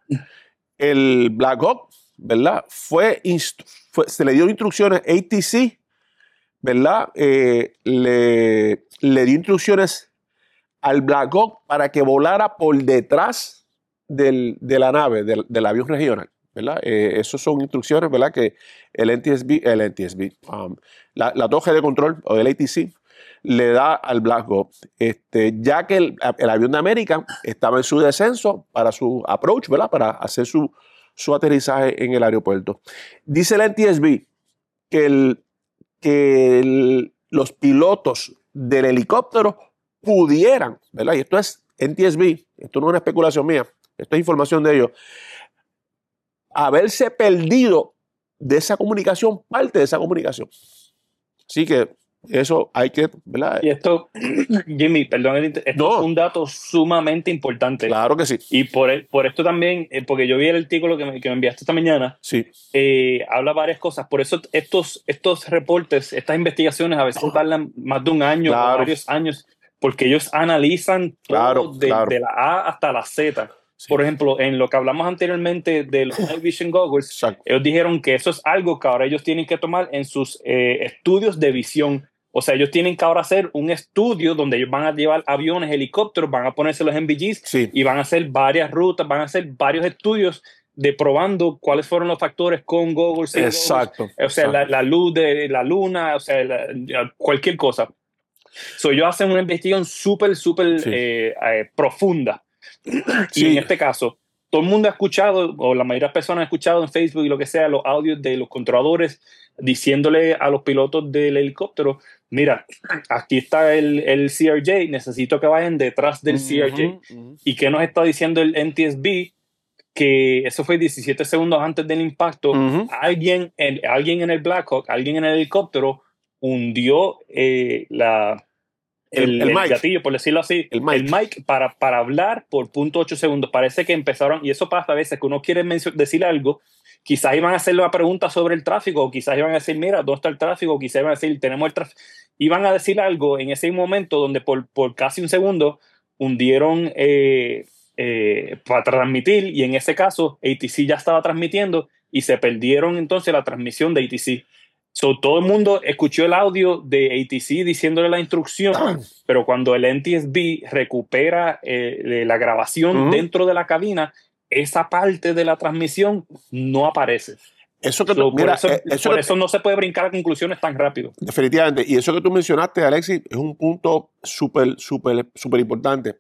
el Black Hawk, ¿verdad?, fue, fue se le dio instrucciones a A T C, ¿verdad? Eh, le, le dio instrucciones al Black Hawk para que volara por detrás del, de la nave, del, del avión regional, ¿verdad? Eh, esas son instrucciones, ¿verdad?, que el N T S B, el N T S B, um, la, la torre de control o el A T C le da al Black Hawk, este, ya que el, el avión de American estaba en su descenso para su approach, ¿verdad?, para hacer su, su aterrizaje en el aeropuerto. Dice el N T S B que, el, que el, los pilotos del helicóptero pudieran, ¿verdad?, y esto es N T S B, esto no es una especulación mía, esto es información de ellos, haberse perdido de esa comunicación, parte de esa comunicación. Así que eso hay que, ¿verdad? Y esto, Jimmy, perdón, esto no. es un dato sumamente importante. Claro que sí. Y por, por esto también, eh, porque yo vi el artículo que me, que me enviaste esta mañana, sí. eh, habla varias cosas. Por eso estos, estos reportes, estas investigaciones a veces tardan más de un año claro. o varios años, porque ellos analizan claro, todo de, claro. de la A hasta la Z. Sí. Por ejemplo, en lo que hablamos anteriormente de los Night Vision Goggles, Exacto. ellos dijeron que eso es algo que ahora ellos tienen que tomar en sus eh, estudios de visión. O sea, ellos tienen que ahora hacer un estudio donde ellos van a llevar aviones, helicópteros, van a ponerse los M V Gs sí. y van a hacer varias rutas, van a hacer varios estudios de probando cuáles fueron los factores con goggles. Exacto. Goggles, o sea, exacto. La, la luz de la luna, o sea, la, cualquier cosa. So, ellos hacen una investigación súper, súper sí. eh, eh, profunda. Sí. Y en este caso, todo el mundo ha escuchado, o la mayoría de las personas han escuchado en Facebook y lo que sea, los audios de los controladores diciéndole a los pilotos del helicóptero: mira, aquí está el, el C R J, necesito que vayan detrás del uh-huh, C R J. Uh-huh. ¿Y qué nos está diciendo el N T S B? Que eso fue diecisiete segundos antes del impacto. Uh-huh. Alguien, en, alguien en el Black Hawk, alguien en el helicóptero hundió eh, la... El, el, el, el gatillo, por decirlo así, el mic, el mic para, para hablar por punto ocho segundos. Parece que empezaron, y eso pasa a veces, que uno quiere decir algo, quizás iban a hacerle una pregunta sobre el tráfico, o quizás iban a decir, mira, ¿dónde está el tráfico? O quizás iban a decir, tenemos el tráfico. Iban a decir algo en ese momento donde por, por casi un segundo hundieron eh, eh, para transmitir, y en ese caso A T C ya estaba transmitiendo y se perdieron entonces la transmisión de A T C. So, todo el mundo escuchó el audio de A T C diciéndole la instrucción, pero cuando el N T S B recupera eh, la grabación uh-huh. dentro de la cabina, esa parte de la transmisión no aparece. Eso que so, tú, mira, por eso, eh, eso por que, eso no se puede brincar a conclusiones tan rápido. Definitivamente. Y eso que tú mencionaste, Alexis, es un punto súper, súper, súper importante.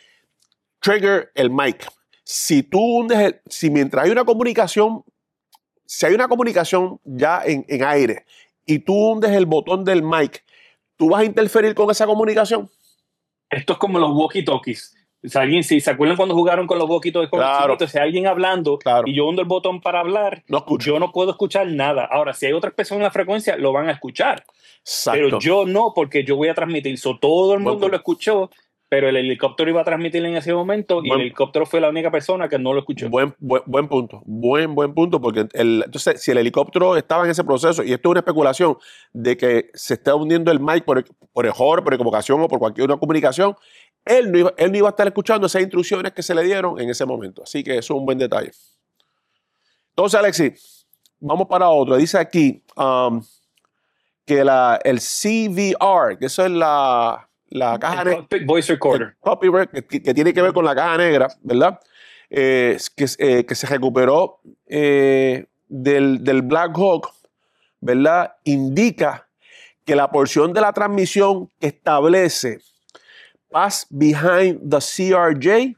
Trigger el mic. Si tú hundes, el, si mientras hay una comunicación, si hay una comunicación ya en, en aire y tú hundes el botón del mic, ¿tú vas a interferir con esa comunicación? Esto es como los walkie-talkies. O sea, alguien, si se acuerdan cuando jugaron con los walkie-talkies, claro. si hay alguien hablando claro. y yo hundo el botón para hablar, no yo no puedo escuchar nada. Ahora, si hay otras personas en la frecuencia, lo van a escuchar. Exacto. Pero yo no, porque yo voy a transmitir. So, todo el mundo bueno, lo escuchó, pero el helicóptero iba a transmitir en ese momento y buen, el helicóptero fue la única persona que no lo escuchó. Buen, buen, buen punto, buen, buen punto, porque el, entonces, si el helicóptero estaba en ese proceso, y esto es una especulación de que se está hundiendo el mic por, por error, por equivocación o por cualquier otra comunicación, él no, iba, él no iba a estar escuchando esas instrucciones que se le dieron en ese momento. Así que eso es un buen detalle. Entonces, Alexis, vamos para otro. Dice aquí um, que la, el C V R, que eso es la... la caja negra, voice recorder, el que, que tiene que ver con la caja negra, ¿verdad? Eh, que, eh, que se recuperó eh, del, del Black Hawk, ¿verdad? Indica que la porción de la transmisión que establece pass behind the C R J,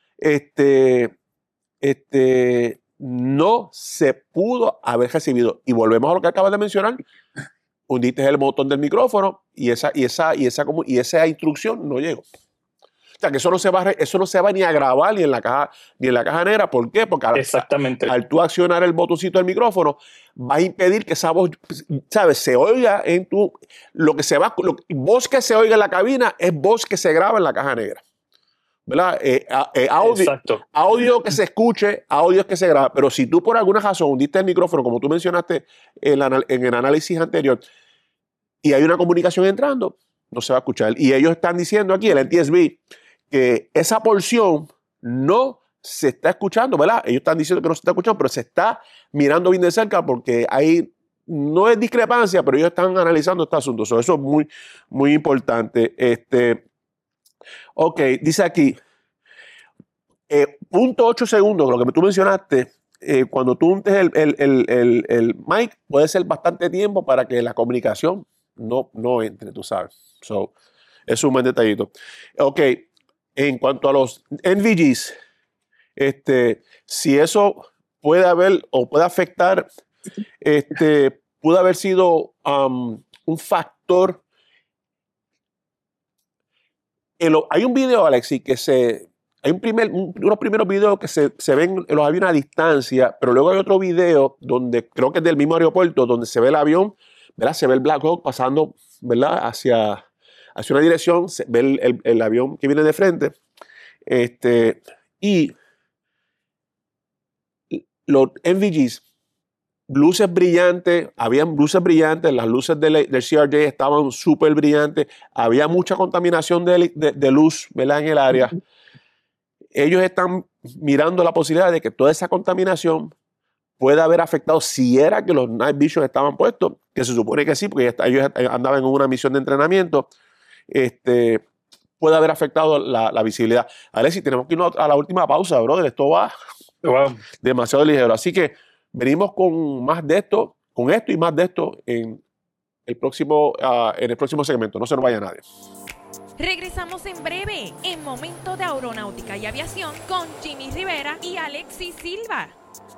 este, este, no se pudo haber recibido. Y volvemos a lo que acabas de mencionar. Hundiste el botón del micrófono y esa, y esa, y esa, y esa instrucción no llegó. O sea, que eso no se va, eso no se va ni a grabar ni en la caja, ni en la caja negra. ¿Por qué? Porque al, Exactamente. al tú accionar el botoncito del micrófono, va a impedir que esa voz, ¿sabes?, se oiga en tu... Lo que se va, lo, voz que se oiga en la cabina es voz que se graba en la caja negra. ¿verdad? Eh, eh, audio, Exacto. audio que se escuche, audio que se grabe. Pero si tú por alguna razón hundiste el micrófono, como tú mencionaste en, la, en el análisis anterior, y hay una comunicación entrando, no se va a escuchar. Y ellos están diciendo aquí, el N T S B, que esa porción no se está escuchando, ¿verdad? Ellos están diciendo que no se está escuchando, pero se está mirando bien de cerca porque hay, no es discrepancia, pero ellos están analizando este asunto. So, eso es muy, muy importante. Este, ok, dice aquí, eh, punto ocho segundos, lo que tú mencionaste, eh, cuando tú untes el, el, el, el, el mic, puede ser bastante tiempo para que la comunicación no, no entre, tú sabes. So, es un buen detallito. Ok, en cuanto a los N V Gs, este, si eso puede haber o puede afectar, este, puede haber sido um, un factor. El, hay un video, Alexis, que se... Hay un primer, un, unos primeros videos que se, se ven en los aviones a distancia, pero luego hay otro video donde creo que es del mismo aeropuerto, donde se ve el avión, ¿verdad? Se ve el Black Hawk pasando, ¿verdad? Hacia, hacia una dirección, se ve el, el, el avión que viene de frente. Este, y los N V Gs, luces brillantes, habían luces brillantes, las luces del, del C R J estaban súper brillantes, había mucha contaminación de, de, de luz, ¿verdad? En el área. Ellos están mirando la posibilidad de que toda esa contaminación pueda haber afectado, si era que los night vision estaban puestos, que se supone que sí, porque ellos andaban en una misión de entrenamiento, este, puede haber afectado la, la visibilidad. Alexis, tenemos que irnos a la última pausa, brother. Esto va Wow. demasiado ligero. Así que venimos con más de esto, con esto y más de esto en el próximo, uh, en el próximo segmento. No se nos vaya nadie. Regresamos en breve, en Momento de Aeronáutica y Aviación, con Jimmy Rivera y Alexis Silva.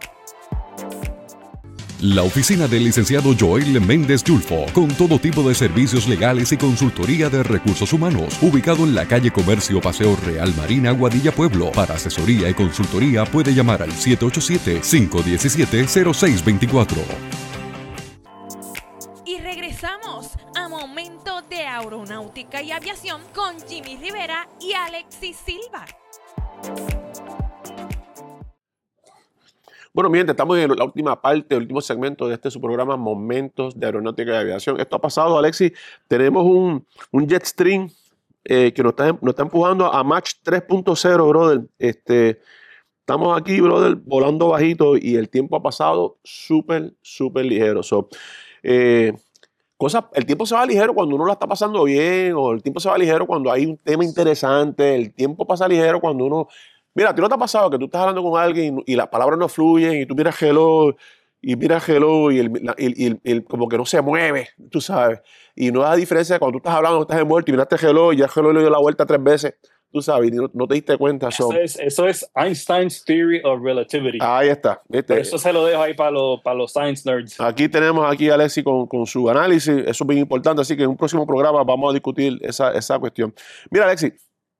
La oficina del licenciado Joel Méndez Yulfo, con todo tipo de servicios legales y consultoría de recursos humanos, ubicado en la calle Comercio Paseo Real Marina, Aguadilla, Pueblo. Para asesoría y consultoría puede llamar al siete ocho siete, cinco uno siete, cero seis dos cuatro. Y regresamos a Momento de Aeronáutica y Aviación con Jimmy Rivera y Alexis Silva. Bueno, mi gente, estamos en la última parte, el último segmento de este su programa Momentos de Aeronáutica y Aviación. Esto ha pasado, Alexis. Tenemos un, un Jetstream eh, que nos está, nos está empujando a Mach tres punto cero, brother. Este, estamos aquí, brother, volando bajito y el tiempo ha pasado súper, súper ligero. So, eh, cosa, el tiempo se va ligero cuando uno la está pasando bien, o el tiempo se va ligero cuando hay un tema interesante. El tiempo pasa ligero cuando uno... Mira, ¿a ti no te ha pasado que tú estás hablando con alguien y, y las palabras no fluyen y tú miras hello y miras hello y, el, la, y, y, y como que no se mueve, tú sabes? Y no da diferencia cuando tú estás hablando, estás envuelto y miraste hello y ya hello le dio la vuelta tres veces, tú sabes, y no, no te diste cuenta. Eso, so. es, eso es Einstein's Theory of Relativity. Ahí está. ¿Viste? Por eso se lo dejo ahí para los, para los science nerds. Aquí tenemos aquí a Alexis con, con su análisis, eso es bien importante, así que en un próximo programa vamos a discutir esa, esa cuestión. Mira, Alexis.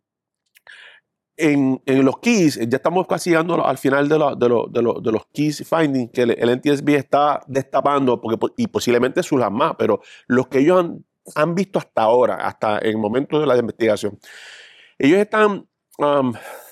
En, en los keys, ya estamos casi llegando al final de, lo, de, lo, de, lo, de los keys findings que el, el N T S B está destapando, porque, y posiblemente surjan más, pero los que ellos han, han visto hasta ahora, hasta en el momento de la investigación, ellos están um,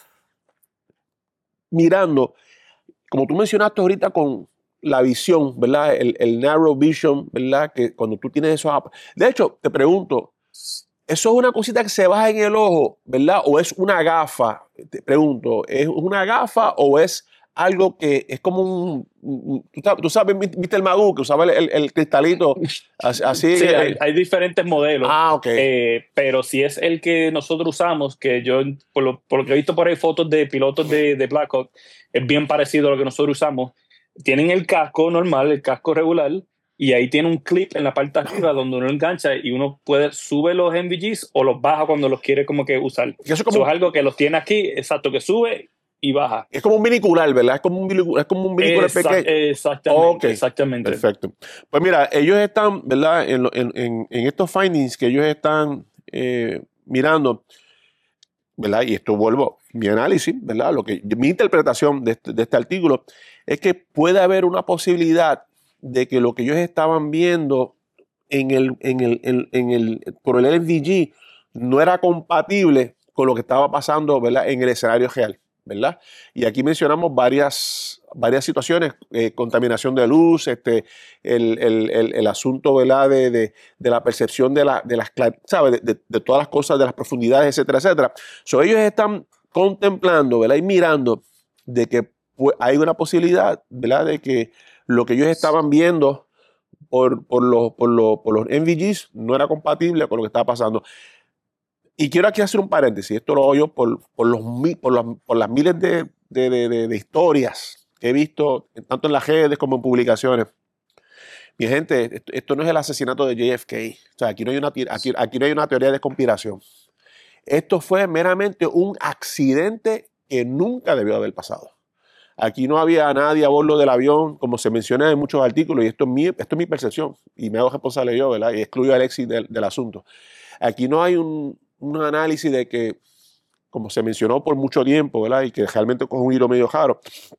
mirando, como tú mencionaste ahorita con la visión, ¿verdad? El, el narrow vision, ¿verdad? Que cuando tú tienes eso... De hecho, te pregunto, ¿eso es una cosita que se baja en el ojo, verdad? ¿O es una gafa? Te pregunto, ¿es una gafa o es algo que es como un... un tú sabes, viste el Magoo, que usaba el, el, el cristalito así? Sí, eh, hay, hay diferentes modelos. Ah, ok. Eh, pero si es el que nosotros usamos, que yo, por lo, por lo que he visto por ahí, fotos de pilotos de, de Black Hawk, es bien parecido a lo que nosotros usamos. Tienen el casco normal, el casco regular, y ahí tiene un clip en la parte de arriba donde uno engancha y uno puede sube los N V Gs o los baja cuando los quiere como que usar. Eso es, como, eso es algo que los tiene aquí, exacto, que sube y baja. Es como un minicular, ¿verdad? Es como un minicular, es como un minicular Exact, pequeño. Exactamente, okay. exactamente. Perfecto. Pues mira, ellos están, ¿verdad? En, en, en, en estos findings que ellos están eh, mirando, ¿verdad? Y esto vuelvo, mi análisis, ¿verdad? Lo que, mi interpretación de este, de este artículo es que puede haber una posibilidad de que lo que ellos estaban viendo en el, en el, en, en el, por el N V G no era compatible con lo que estaba pasando, ¿verdad?, en el escenario real, ¿verdad? Y aquí mencionamos varias, varias situaciones, eh, contaminación de luz, este, el, el, el, el asunto, ¿verdad?, de, de, de la percepción de, la, de las, ¿sabes?, de, de, de todas las cosas, de las profundidades, etcétera, etcétera. So, ellos están contemplando, ¿verdad?, y mirando de que pues, hay una posibilidad, ¿verdad?, de que lo que ellos estaban viendo por, por, los, por, los, por los M V Gs no era compatible con lo que estaba pasando. Y quiero aquí hacer un paréntesis. Esto lo hago yo por, por, los, por, las, por las miles de, de, de, de, de historias que he visto, tanto en las redes como en publicaciones. Mi gente, esto, esto no es el asesinato de J F K. O sea, aquí no hay una, aquí, aquí no hay una teoría de conspiración. Esto fue meramente un accidente que nunca debió haber pasado. Aquí no había nadie a bordo del avión, como se menciona en muchos artículos, y esto es mi, esto es mi percepción, y me hago responsable yo, ¿verdad? Y excluyo a Alexis del, del asunto. Aquí no hay un, un análisis de que, como se mencionó por mucho tiempo, ¿verdad? Y que realmente con un hilo medio raro,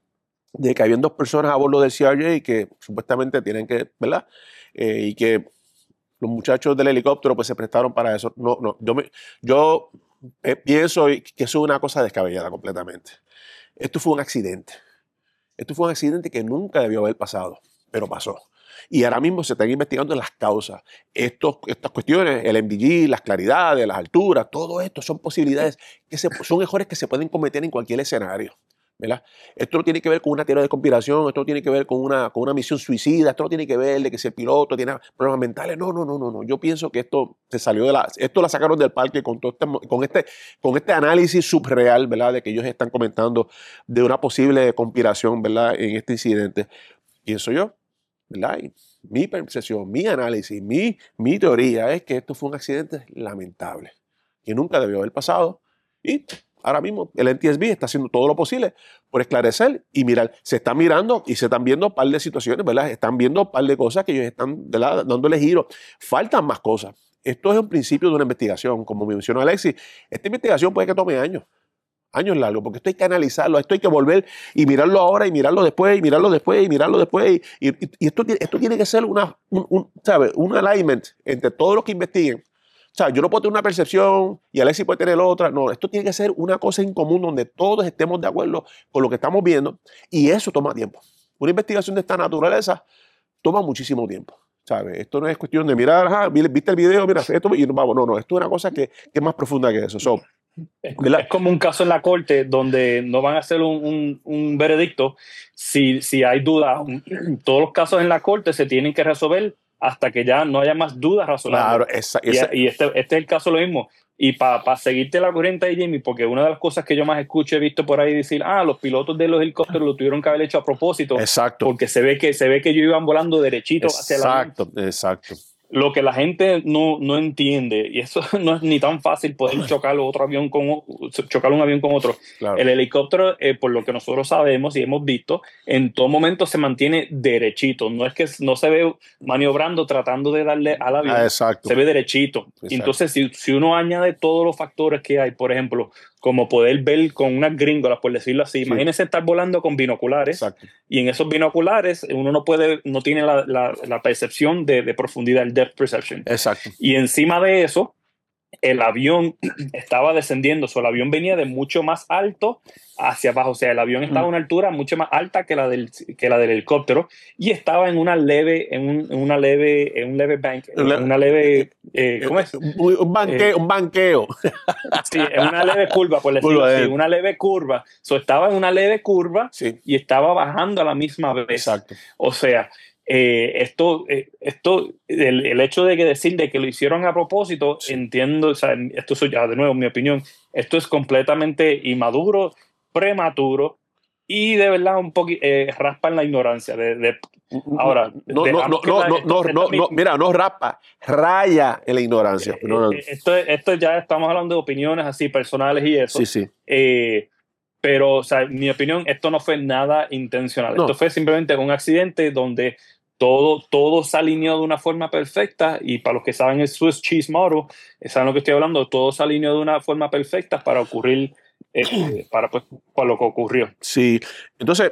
de que habían dos personas a bordo del C R J que supuestamente tienen que, ¿verdad? Eh, y que los muchachos del helicóptero pues se prestaron para eso. No, no, yo, me, yo eh, pienso que eso es una cosa descabellada completamente. Esto fue un accidente. Esto fue un accidente que nunca debió haber pasado, pero pasó. Y ahora mismo se están investigando las causas. Estos, estas cuestiones, el M V G, las claridades, las alturas, todo esto son posibilidades, que se, son errores que se pueden cometer en cualquier escenario, ¿verdad? Esto no tiene que ver con una teoría de conspiración, esto no tiene que ver con una, con una misión suicida, esto no tiene que ver de que si el piloto tiene problemas mentales. No, no, no, no, no. Yo pienso que esto se salió de la, esto la sacaron del parque con, todo este, con, este, con este análisis subreal, ¿verdad? De que ellos están comentando de una posible conspiración, ¿verdad? En este incidente. Pienso yo, ¿verdad? Y mi percepción, mi análisis, mi, mi teoría es que esto fue un accidente lamentable, que nunca debió haber pasado y ahora mismo el N T S B está haciendo todo lo posible por esclarecer y mirar. Se están mirando y se están viendo un par de situaciones, ¿verdad? Están viendo un par de cosas que ellos están, ¿verdad?, dándole giro. Faltan más cosas. Esto es un principio de una investigación. Como mencionó Alexis, esta investigación puede que tome años. Años largos, porque esto hay que analizarlo, esto hay que volver y mirarlo ahora y mirarlo después y mirarlo después y mirarlo después. Y, y, y esto, esto tiene que ser una, un, un, ¿sabe? un alignment entre todos los que investiguen. O sea, yo no puedo tener una percepción y Alexis puede tener otra. No, esto tiene que ser una cosa en común donde todos estemos de acuerdo con lo que estamos viendo y eso toma tiempo. Una investigación de esta naturaleza toma muchísimo tiempo. ¿Sabe? Esto no es cuestión de mirar, ah, viste el video, mira esto y vamos. No, no, esto es una cosa que, que es más profunda que eso. So, Es, es como un caso en la corte donde no van a hacer un, un, un veredicto si, si hay dudas. Todos los casos en la corte se tienen que resolver hasta que ya no haya más dudas razonables. Claro, esa, esa. Y, y este, este es el caso lo mismo. Y para pa seguirte la corriente ahí, Jamie, porque una de las cosas que yo más escucho, he visto por ahí decir, ah, los pilotos de los helicópteros lo tuvieron que haber hecho a propósito. Exacto. Porque se ve que, se ve que ellos iban volando derechito hacia la luz. Exacto, exacto. Lo que la gente no, no entiende, y eso no es ni tan fácil poder chocar otro avión con chocar un avión con otro. Claro. El helicóptero, eh, por lo que nosotros sabemos y hemos visto, en todo momento se mantiene derechito. No es que no se ve maniobrando tratando de darle al avión. Ah, exacto. Se ve derechito. Exacto. Entonces, si, si uno añade todos los factores que hay, por ejemplo, como poder ver con unas gringolas, por decirlo así. Sí. Imagínense estar volando con binoculares. Exacto. Y en esos binoculares uno no puede, no tiene la, la, la percepción de, de profundidad, el depth perception. Exacto. Y encima de eso, el avión estaba descendiendo, o sea, el avión venía de mucho más alto hacia abajo, o sea, el avión estaba a una altura mucho más alta que la del, que la del helicóptero y estaba en una leve, en, un, en una leve, en un leve bank, en una leve, eh, ¿cómo es? Un banqueo, eh, un banqueo. Sí, en una leve curva, por decirlo curva, así, eh. una leve curva. So, estaba en una leve curva sí. y estaba bajando a la misma vez. Exacto. O sea, Eh, esto, eh, esto el, el hecho de que decir de que lo hicieron a propósito, sí. entiendo, o sea, esto es ya de nuevo mi opinión, esto es completamente inmaduro, prematuro y de verdad un poquito eh, raspa en la ignorancia. De, de, ahora, no, de, no, no, no, la, no, esto, no, esto, no, esto, no, mira, no raspa, raya en la ignorancia. Eh, no, no. Esto, esto ya estamos hablando de opiniones así personales y eso. Sí, sí. Eh, pero, o sea, en mi opinión, esto no fue nada intencional. No. Esto fue simplemente un accidente donde Todo, todo se alineó de una forma perfecta y para los que saben el Swiss Cheese Model, saben lo que estoy hablando, todo se alineó de una forma perfecta para ocurrir, eh, para, pues, para lo que ocurrió. Sí, entonces,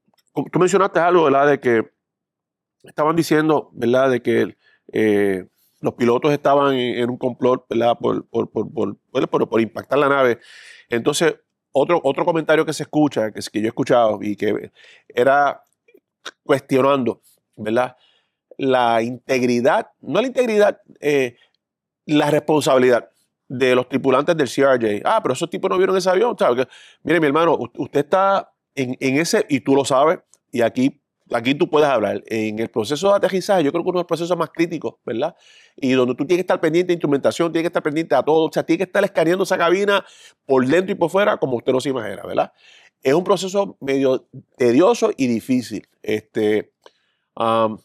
tú mencionaste algo, ¿verdad? De que estaban diciendo, ¿verdad? De que eh, los pilotos estaban en, en un complot, ¿verdad? Por, por, por, por, por, por, por impactar la nave. Entonces, otro, otro comentario que se escucha, que, que yo he escuchado y que era cuestionando, ¿verdad? La integridad, no la integridad, eh, la responsabilidad de los tripulantes del C R J. Ah, pero esos tipos no vieron ese avión. ¿Sabes? Mire, mi hermano, usted está en, en ese, y tú lo sabes, y aquí, aquí tú puedes hablar. En el proceso de aterrizaje, yo creo que uno de los procesos más críticos, ¿verdad? Y donde tú tienes que estar pendiente de instrumentación, tienes que estar pendiente a todo, o sea, tienes que estar escaneando esa cabina por dentro y por fuera, como usted no se imagina, ¿verdad? Es un proceso medio tedioso y difícil. Este, um,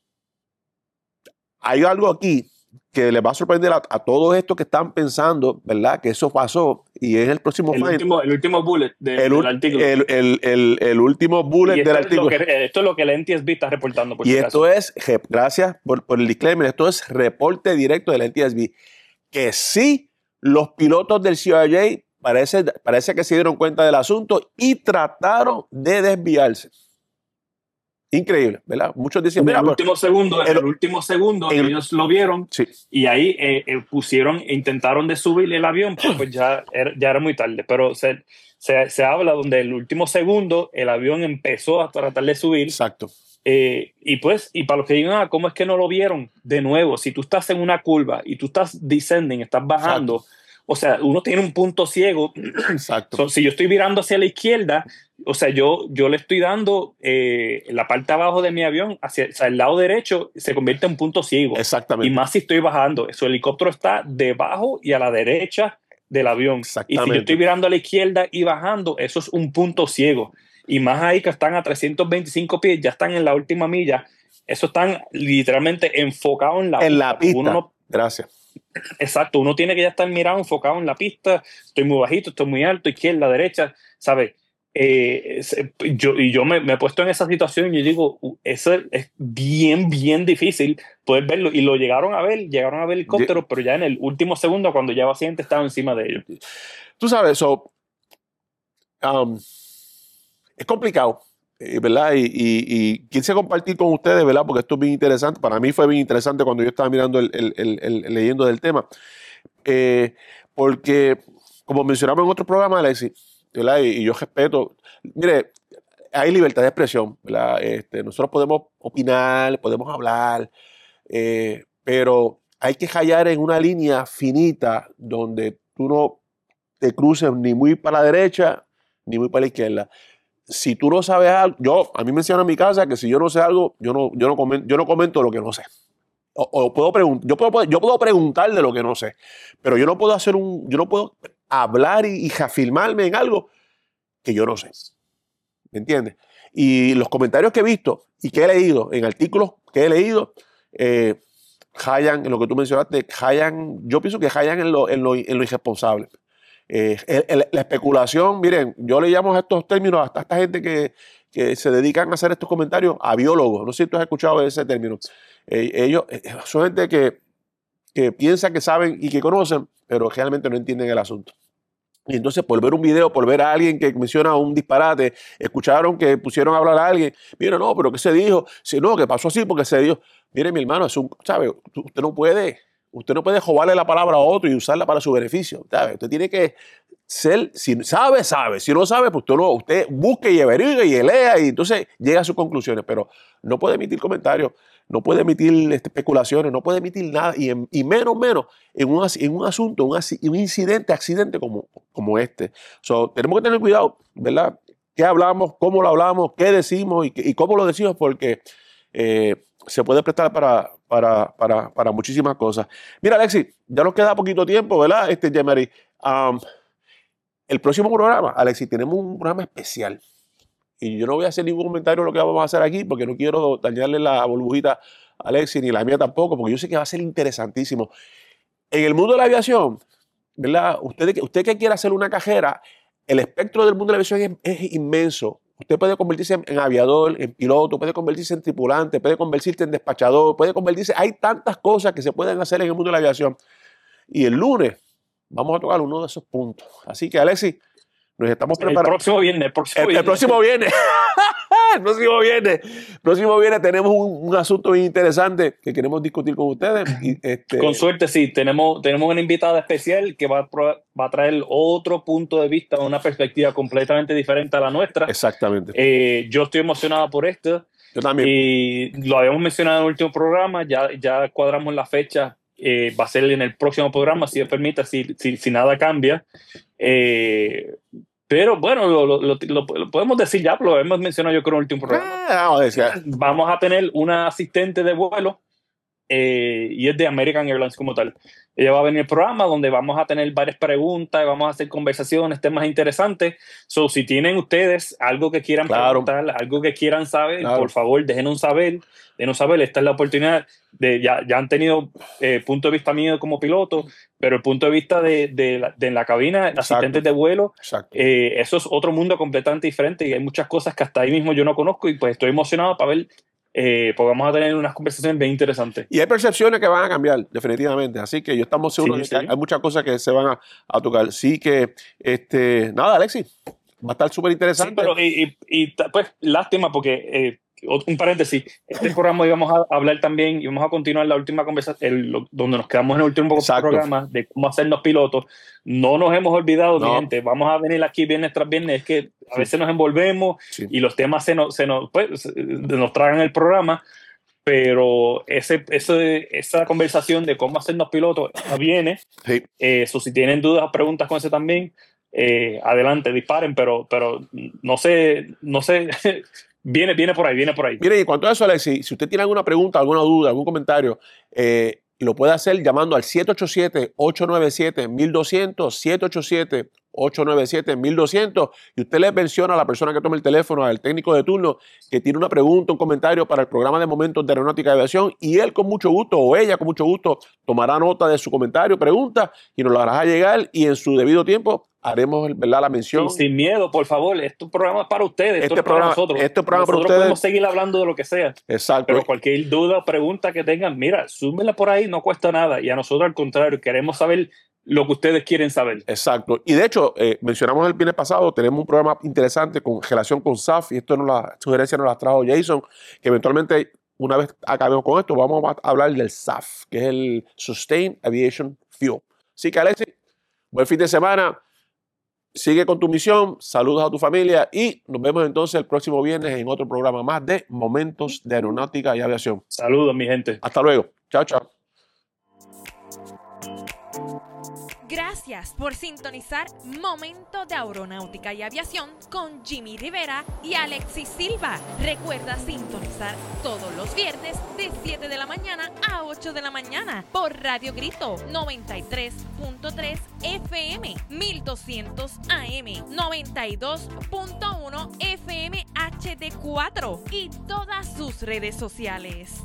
hay algo aquí que les va a sorprender a, a todos estos que están pensando, ¿verdad? Que eso pasó y es el próximo el último, el último bullet de, el, del artículo. El, el, el, el último bullet del artículo. Que, esto es lo que la N T S B está reportando. Por y si esto caso. es, gracias por, por el disclaimer, esto es reporte directo de la N T S B, que sí, los pilotos del C R J parece, parece que se dieron cuenta del asunto y trataron de desviarse. Increíble, ¿verdad? Muchos dicen, mira, el pero, último segundo, el, el último segundo el, ellos lo vieron, sí. Y ahí eh, eh, pusieron, intentaron de subir el avión, pues, pues ya, era, ya era muy tarde, pero se, se, se habla donde el último segundo el avión empezó a tratar de subir. Exacto. Eh, y pues, y para los que digan, ah, ¿cómo es que no lo vieron? De nuevo, si tú estás en una curva y tú estás descending, estás bajando, exacto. O sea, uno tiene un punto ciego. Exacto. So, si yo estoy virando hacia la izquierda, o sea, yo, yo le estoy dando eh, la parte de abajo de mi avión, hacia, o sea, el lado derecho se convierte en punto ciego. Exactamente. Y más si estoy bajando. Su helicóptero está debajo y a la derecha del avión. Y si yo estoy virando a la izquierda y bajando, eso es un punto ciego. Y más ahí que están a trescientos veinticinco pies, ya están en la última milla. Eso están literalmente enfocados en la en pista. La pista. Uno no, Gracias. Exacto, uno tiene que ya estar mirado, enfocado en la pista. Estoy muy bajito, estoy muy alto, izquierda, derecha, ¿sabes? Eh, yo, y yo me, me he puesto en esa situación y yo digo, eso es bien, bien difícil poder verlo. Y lo llegaron a ver, llegaron a ver helicópteros, pero ya en el último segundo, cuando ya Valiente estaba encima de ellos. Tú sabes, so, um, es complicado, ¿verdad? Y, y, y quise compartir con ustedes, ¿verdad? Porque esto es bien interesante. Para mí fue bien interesante cuando yo estaba mirando, el, el, el, el, el leyendo del tema. Eh, porque, como mencionamos en otro programa, Alexis, ¿verdad? Y, y yo respeto, mire, hay libertad de expresión, ¿verdad? Este, nosotros podemos opinar, podemos hablar, eh, pero hay que hallar en una línea finita donde tú no te cruces ni muy para la derecha ni muy para la izquierda. Si tú no sabes algo, yo, a mí me enseñaron en mi casa que si yo no sé algo, yo no, yo no, comento, yo no comento lo que no sé. O, o puedo preguntar, yo puedo, yo puedo preguntar de lo que no sé, pero yo no puedo hacer un, yo no puedo hablar y, y afirmarme en algo que yo no sé. ¿Me entiendes? Y los comentarios que he visto y que he leído, en artículos que he leído, eh, hallan en lo que tú mencionaste, hallan, yo pienso que hallan en lo, en lo, en lo irresponsable. Eh, el, el, la especulación, miren, yo le llamo a estos términos hasta a esta gente que, que se dedican a hacer estos comentarios a biólogos. No sé si tú has escuchado ese término. Eh, ellos eh, son gente que, que piensa que saben y que conocen, pero realmente no entienden el asunto. Y entonces por ver un video, por ver a alguien que menciona un disparate, escucharon que pusieron a hablar a alguien, mira, no, pero ¿qué se dijo? Si no, que pasó así porque se dijo. Mire, mi hermano, es un, ¿sabe? Usted no puede, usted no puede robarle la palabra a otro y usarla para su beneficio, ¿sabe? Usted tiene que ser, si sabe, sabe, si no sabe, pues usted, no, usted busque y averigue y lea y entonces llega a sus conclusiones, pero no puede emitir comentarios, no puede emitir especulaciones, no puede emitir nada, y, en, y menos, menos en un, en un asunto, un, un incidente, accidente como, como este. So, tenemos que tener cuidado, ¿verdad? ¿Qué hablamos, cómo lo hablamos, qué decimos y, y cómo lo decimos? Porque eh, se puede prestar para, para, para, para muchísimas cosas. Mira, Alexis, ya nos queda poquito tiempo, ¿verdad? Este, Yamari, um, el próximo programa, Alexis, tenemos un programa especial. Y yo no voy a hacer ningún comentario de lo que vamos a hacer aquí porque no quiero dañarle la burbujita a Alexis ni la mía tampoco, porque yo sé que va a ser interesantísimo. En el mundo de la aviación, ¿verdad? Usted, usted que quiere hacer una carrera, el espectro del mundo de la aviación es, es inmenso. Usted puede convertirse en, en aviador, en piloto, puede convertirse en tripulante, puede convertirse en despachador, puede convertirse... Hay tantas cosas que se pueden hacer en el mundo de la aviación. Y el lunes vamos a tocar uno de esos puntos. Así que, Alexis, nos estamos preparando. El próximo viernes. El próximo el, viernes. El próximo viernes. el próximo viernes, próximo viernes tenemos un, un asunto bien interesante que queremos discutir con ustedes. Y, este... Con suerte, sí. Tenemos, tenemos una invitada especial que va a, va a traer otro punto de vista, una perspectiva completamente diferente a la nuestra. Exactamente. Eh, yo estoy emocionado por esto. Yo también. Y lo habíamos mencionado en el último programa, ya, ya cuadramos la fecha. Eh, va a ser en el próximo programa, si me permite, si, si, si nada cambia. Eh, pero bueno, lo, lo, lo, lo podemos decir ya, lo hemos mencionado yo creo en el último programa. Ah, Vamos a tener una asistente de vuelo eh, y es de American Airlines como tal. Ella va a venir al programa donde vamos a tener varias preguntas, vamos a hacer conversaciones, temas interesantes. So, si tienen ustedes algo que quieran claro. preguntar, algo que quieran saber, claro. por favor, déjenos saber. Déjenos saber, esta es la oportunidad. De, ya, ya han tenido eh, punto de vista mío como piloto, pero el punto de vista de, de, la, de la cabina, Exacto. asistentes de vuelo, eh, eso es otro mundo completamente diferente y hay muchas cosas que hasta ahí mismo yo no conozco y pues estoy emocionado para ver. Eh, pues vamos a tener unas conversaciones bien interesantes. Y hay percepciones que van a cambiar, definitivamente. Así que yo estamos seguros sí, de sí. que hay, hay muchas cosas que se van a, a tocar. Sí que, este, nada, Alexis, va a estar súper interesante. Sí, pero y, y, y pues lástima porque, eh, un paréntesis, este programa íbamos a hablar también, íbamos a continuar la última conversación, donde nos quedamos en el último Exacto. programa de cómo hacernos pilotos. No nos hemos olvidado, no. mi gente, vamos a venir aquí viernes tras viernes, es que a veces nos envolvemos sí. y los temas se nos, se nos, pues, nos tragan el programa, pero ese, ese, esa conversación de cómo hacernos pilotos viene. Sí. Eso, si tienen dudas o preguntas con ese también, eh, adelante, disparen, pero, pero no sé, no sé, viene, viene por ahí, viene por ahí. Mire, en cuanto a eso, Alexis, si usted tiene alguna pregunta, alguna duda, algún comentario, eh, lo puede hacer llamando al siete ocho siete, ocho nueve siete, mil doscientos, siete ocho siete, ocho nueve siete, mil doscientos, y usted le menciona a la persona que toma el teléfono, al técnico de turno, que tiene una pregunta, un comentario para el programa de Momentos de Aeronáutica y Aviación, y él con mucho gusto, o ella con mucho gusto, tomará nota de su comentario, pregunta, y nos lo hará llegar, y en su debido tiempo haremos, ¿verdad?, la mención. Y sin miedo, por favor, este programa es para ustedes, este esto es programa, para nosotros. Este programa nosotros para ustedes. Podemos seguir hablando de lo que sea. Exacto. Pero cualquier duda o pregunta que tengan, mira, súmenla por ahí, no cuesta nada. Y a nosotros, al contrario, queremos saber lo que ustedes quieren saber. Exacto. Y de hecho, eh, mencionamos el viernes pasado, tenemos un programa interesante con relación con S A F, y esto no la sugerencia nos la trajo Jason, que eventualmente, una vez acabemos con esto, vamos a hablar del S A F, que es el Sustained Aviation Fuel. Así que, Alexis, buen fin de semana. Sigue con tu misión, saludos a tu familia y nos vemos entonces el próximo viernes en otro programa más de Momentos de Aeronáutica y Aviación. Saludos, mi gente. Hasta luego. Chao, chao. Gracias por sintonizar Momento de Aeronáutica y Aviación con Jimmy Rivera y Alexis Silva. Recuerda sintonizar todos los viernes de siete de la mañana a ocho de la mañana por Radio Grito noventa y tres punto tres F M, mil doscientos A M, noventa y dos punto uno F M H D cuatro y todas sus redes sociales.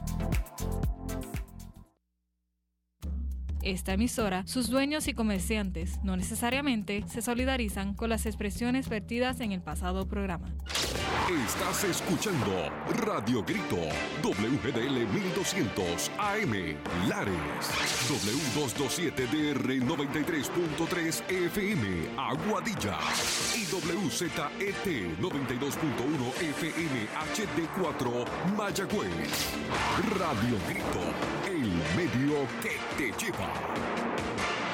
Esta emisora, sus dueños y comerciantes no necesariamente se solidarizan con las expresiones vertidas en el pasado programa. Estás escuchando Radio Grito, W G D L mil doscientos A M, Lares, W doscientos veintisiete D R noventa y tres punto tres F M, Aguadilla, y W Z E T noventa y dos punto uno F M H D cuatro, Mayagüez. Radio Grito, el medio que te lleva.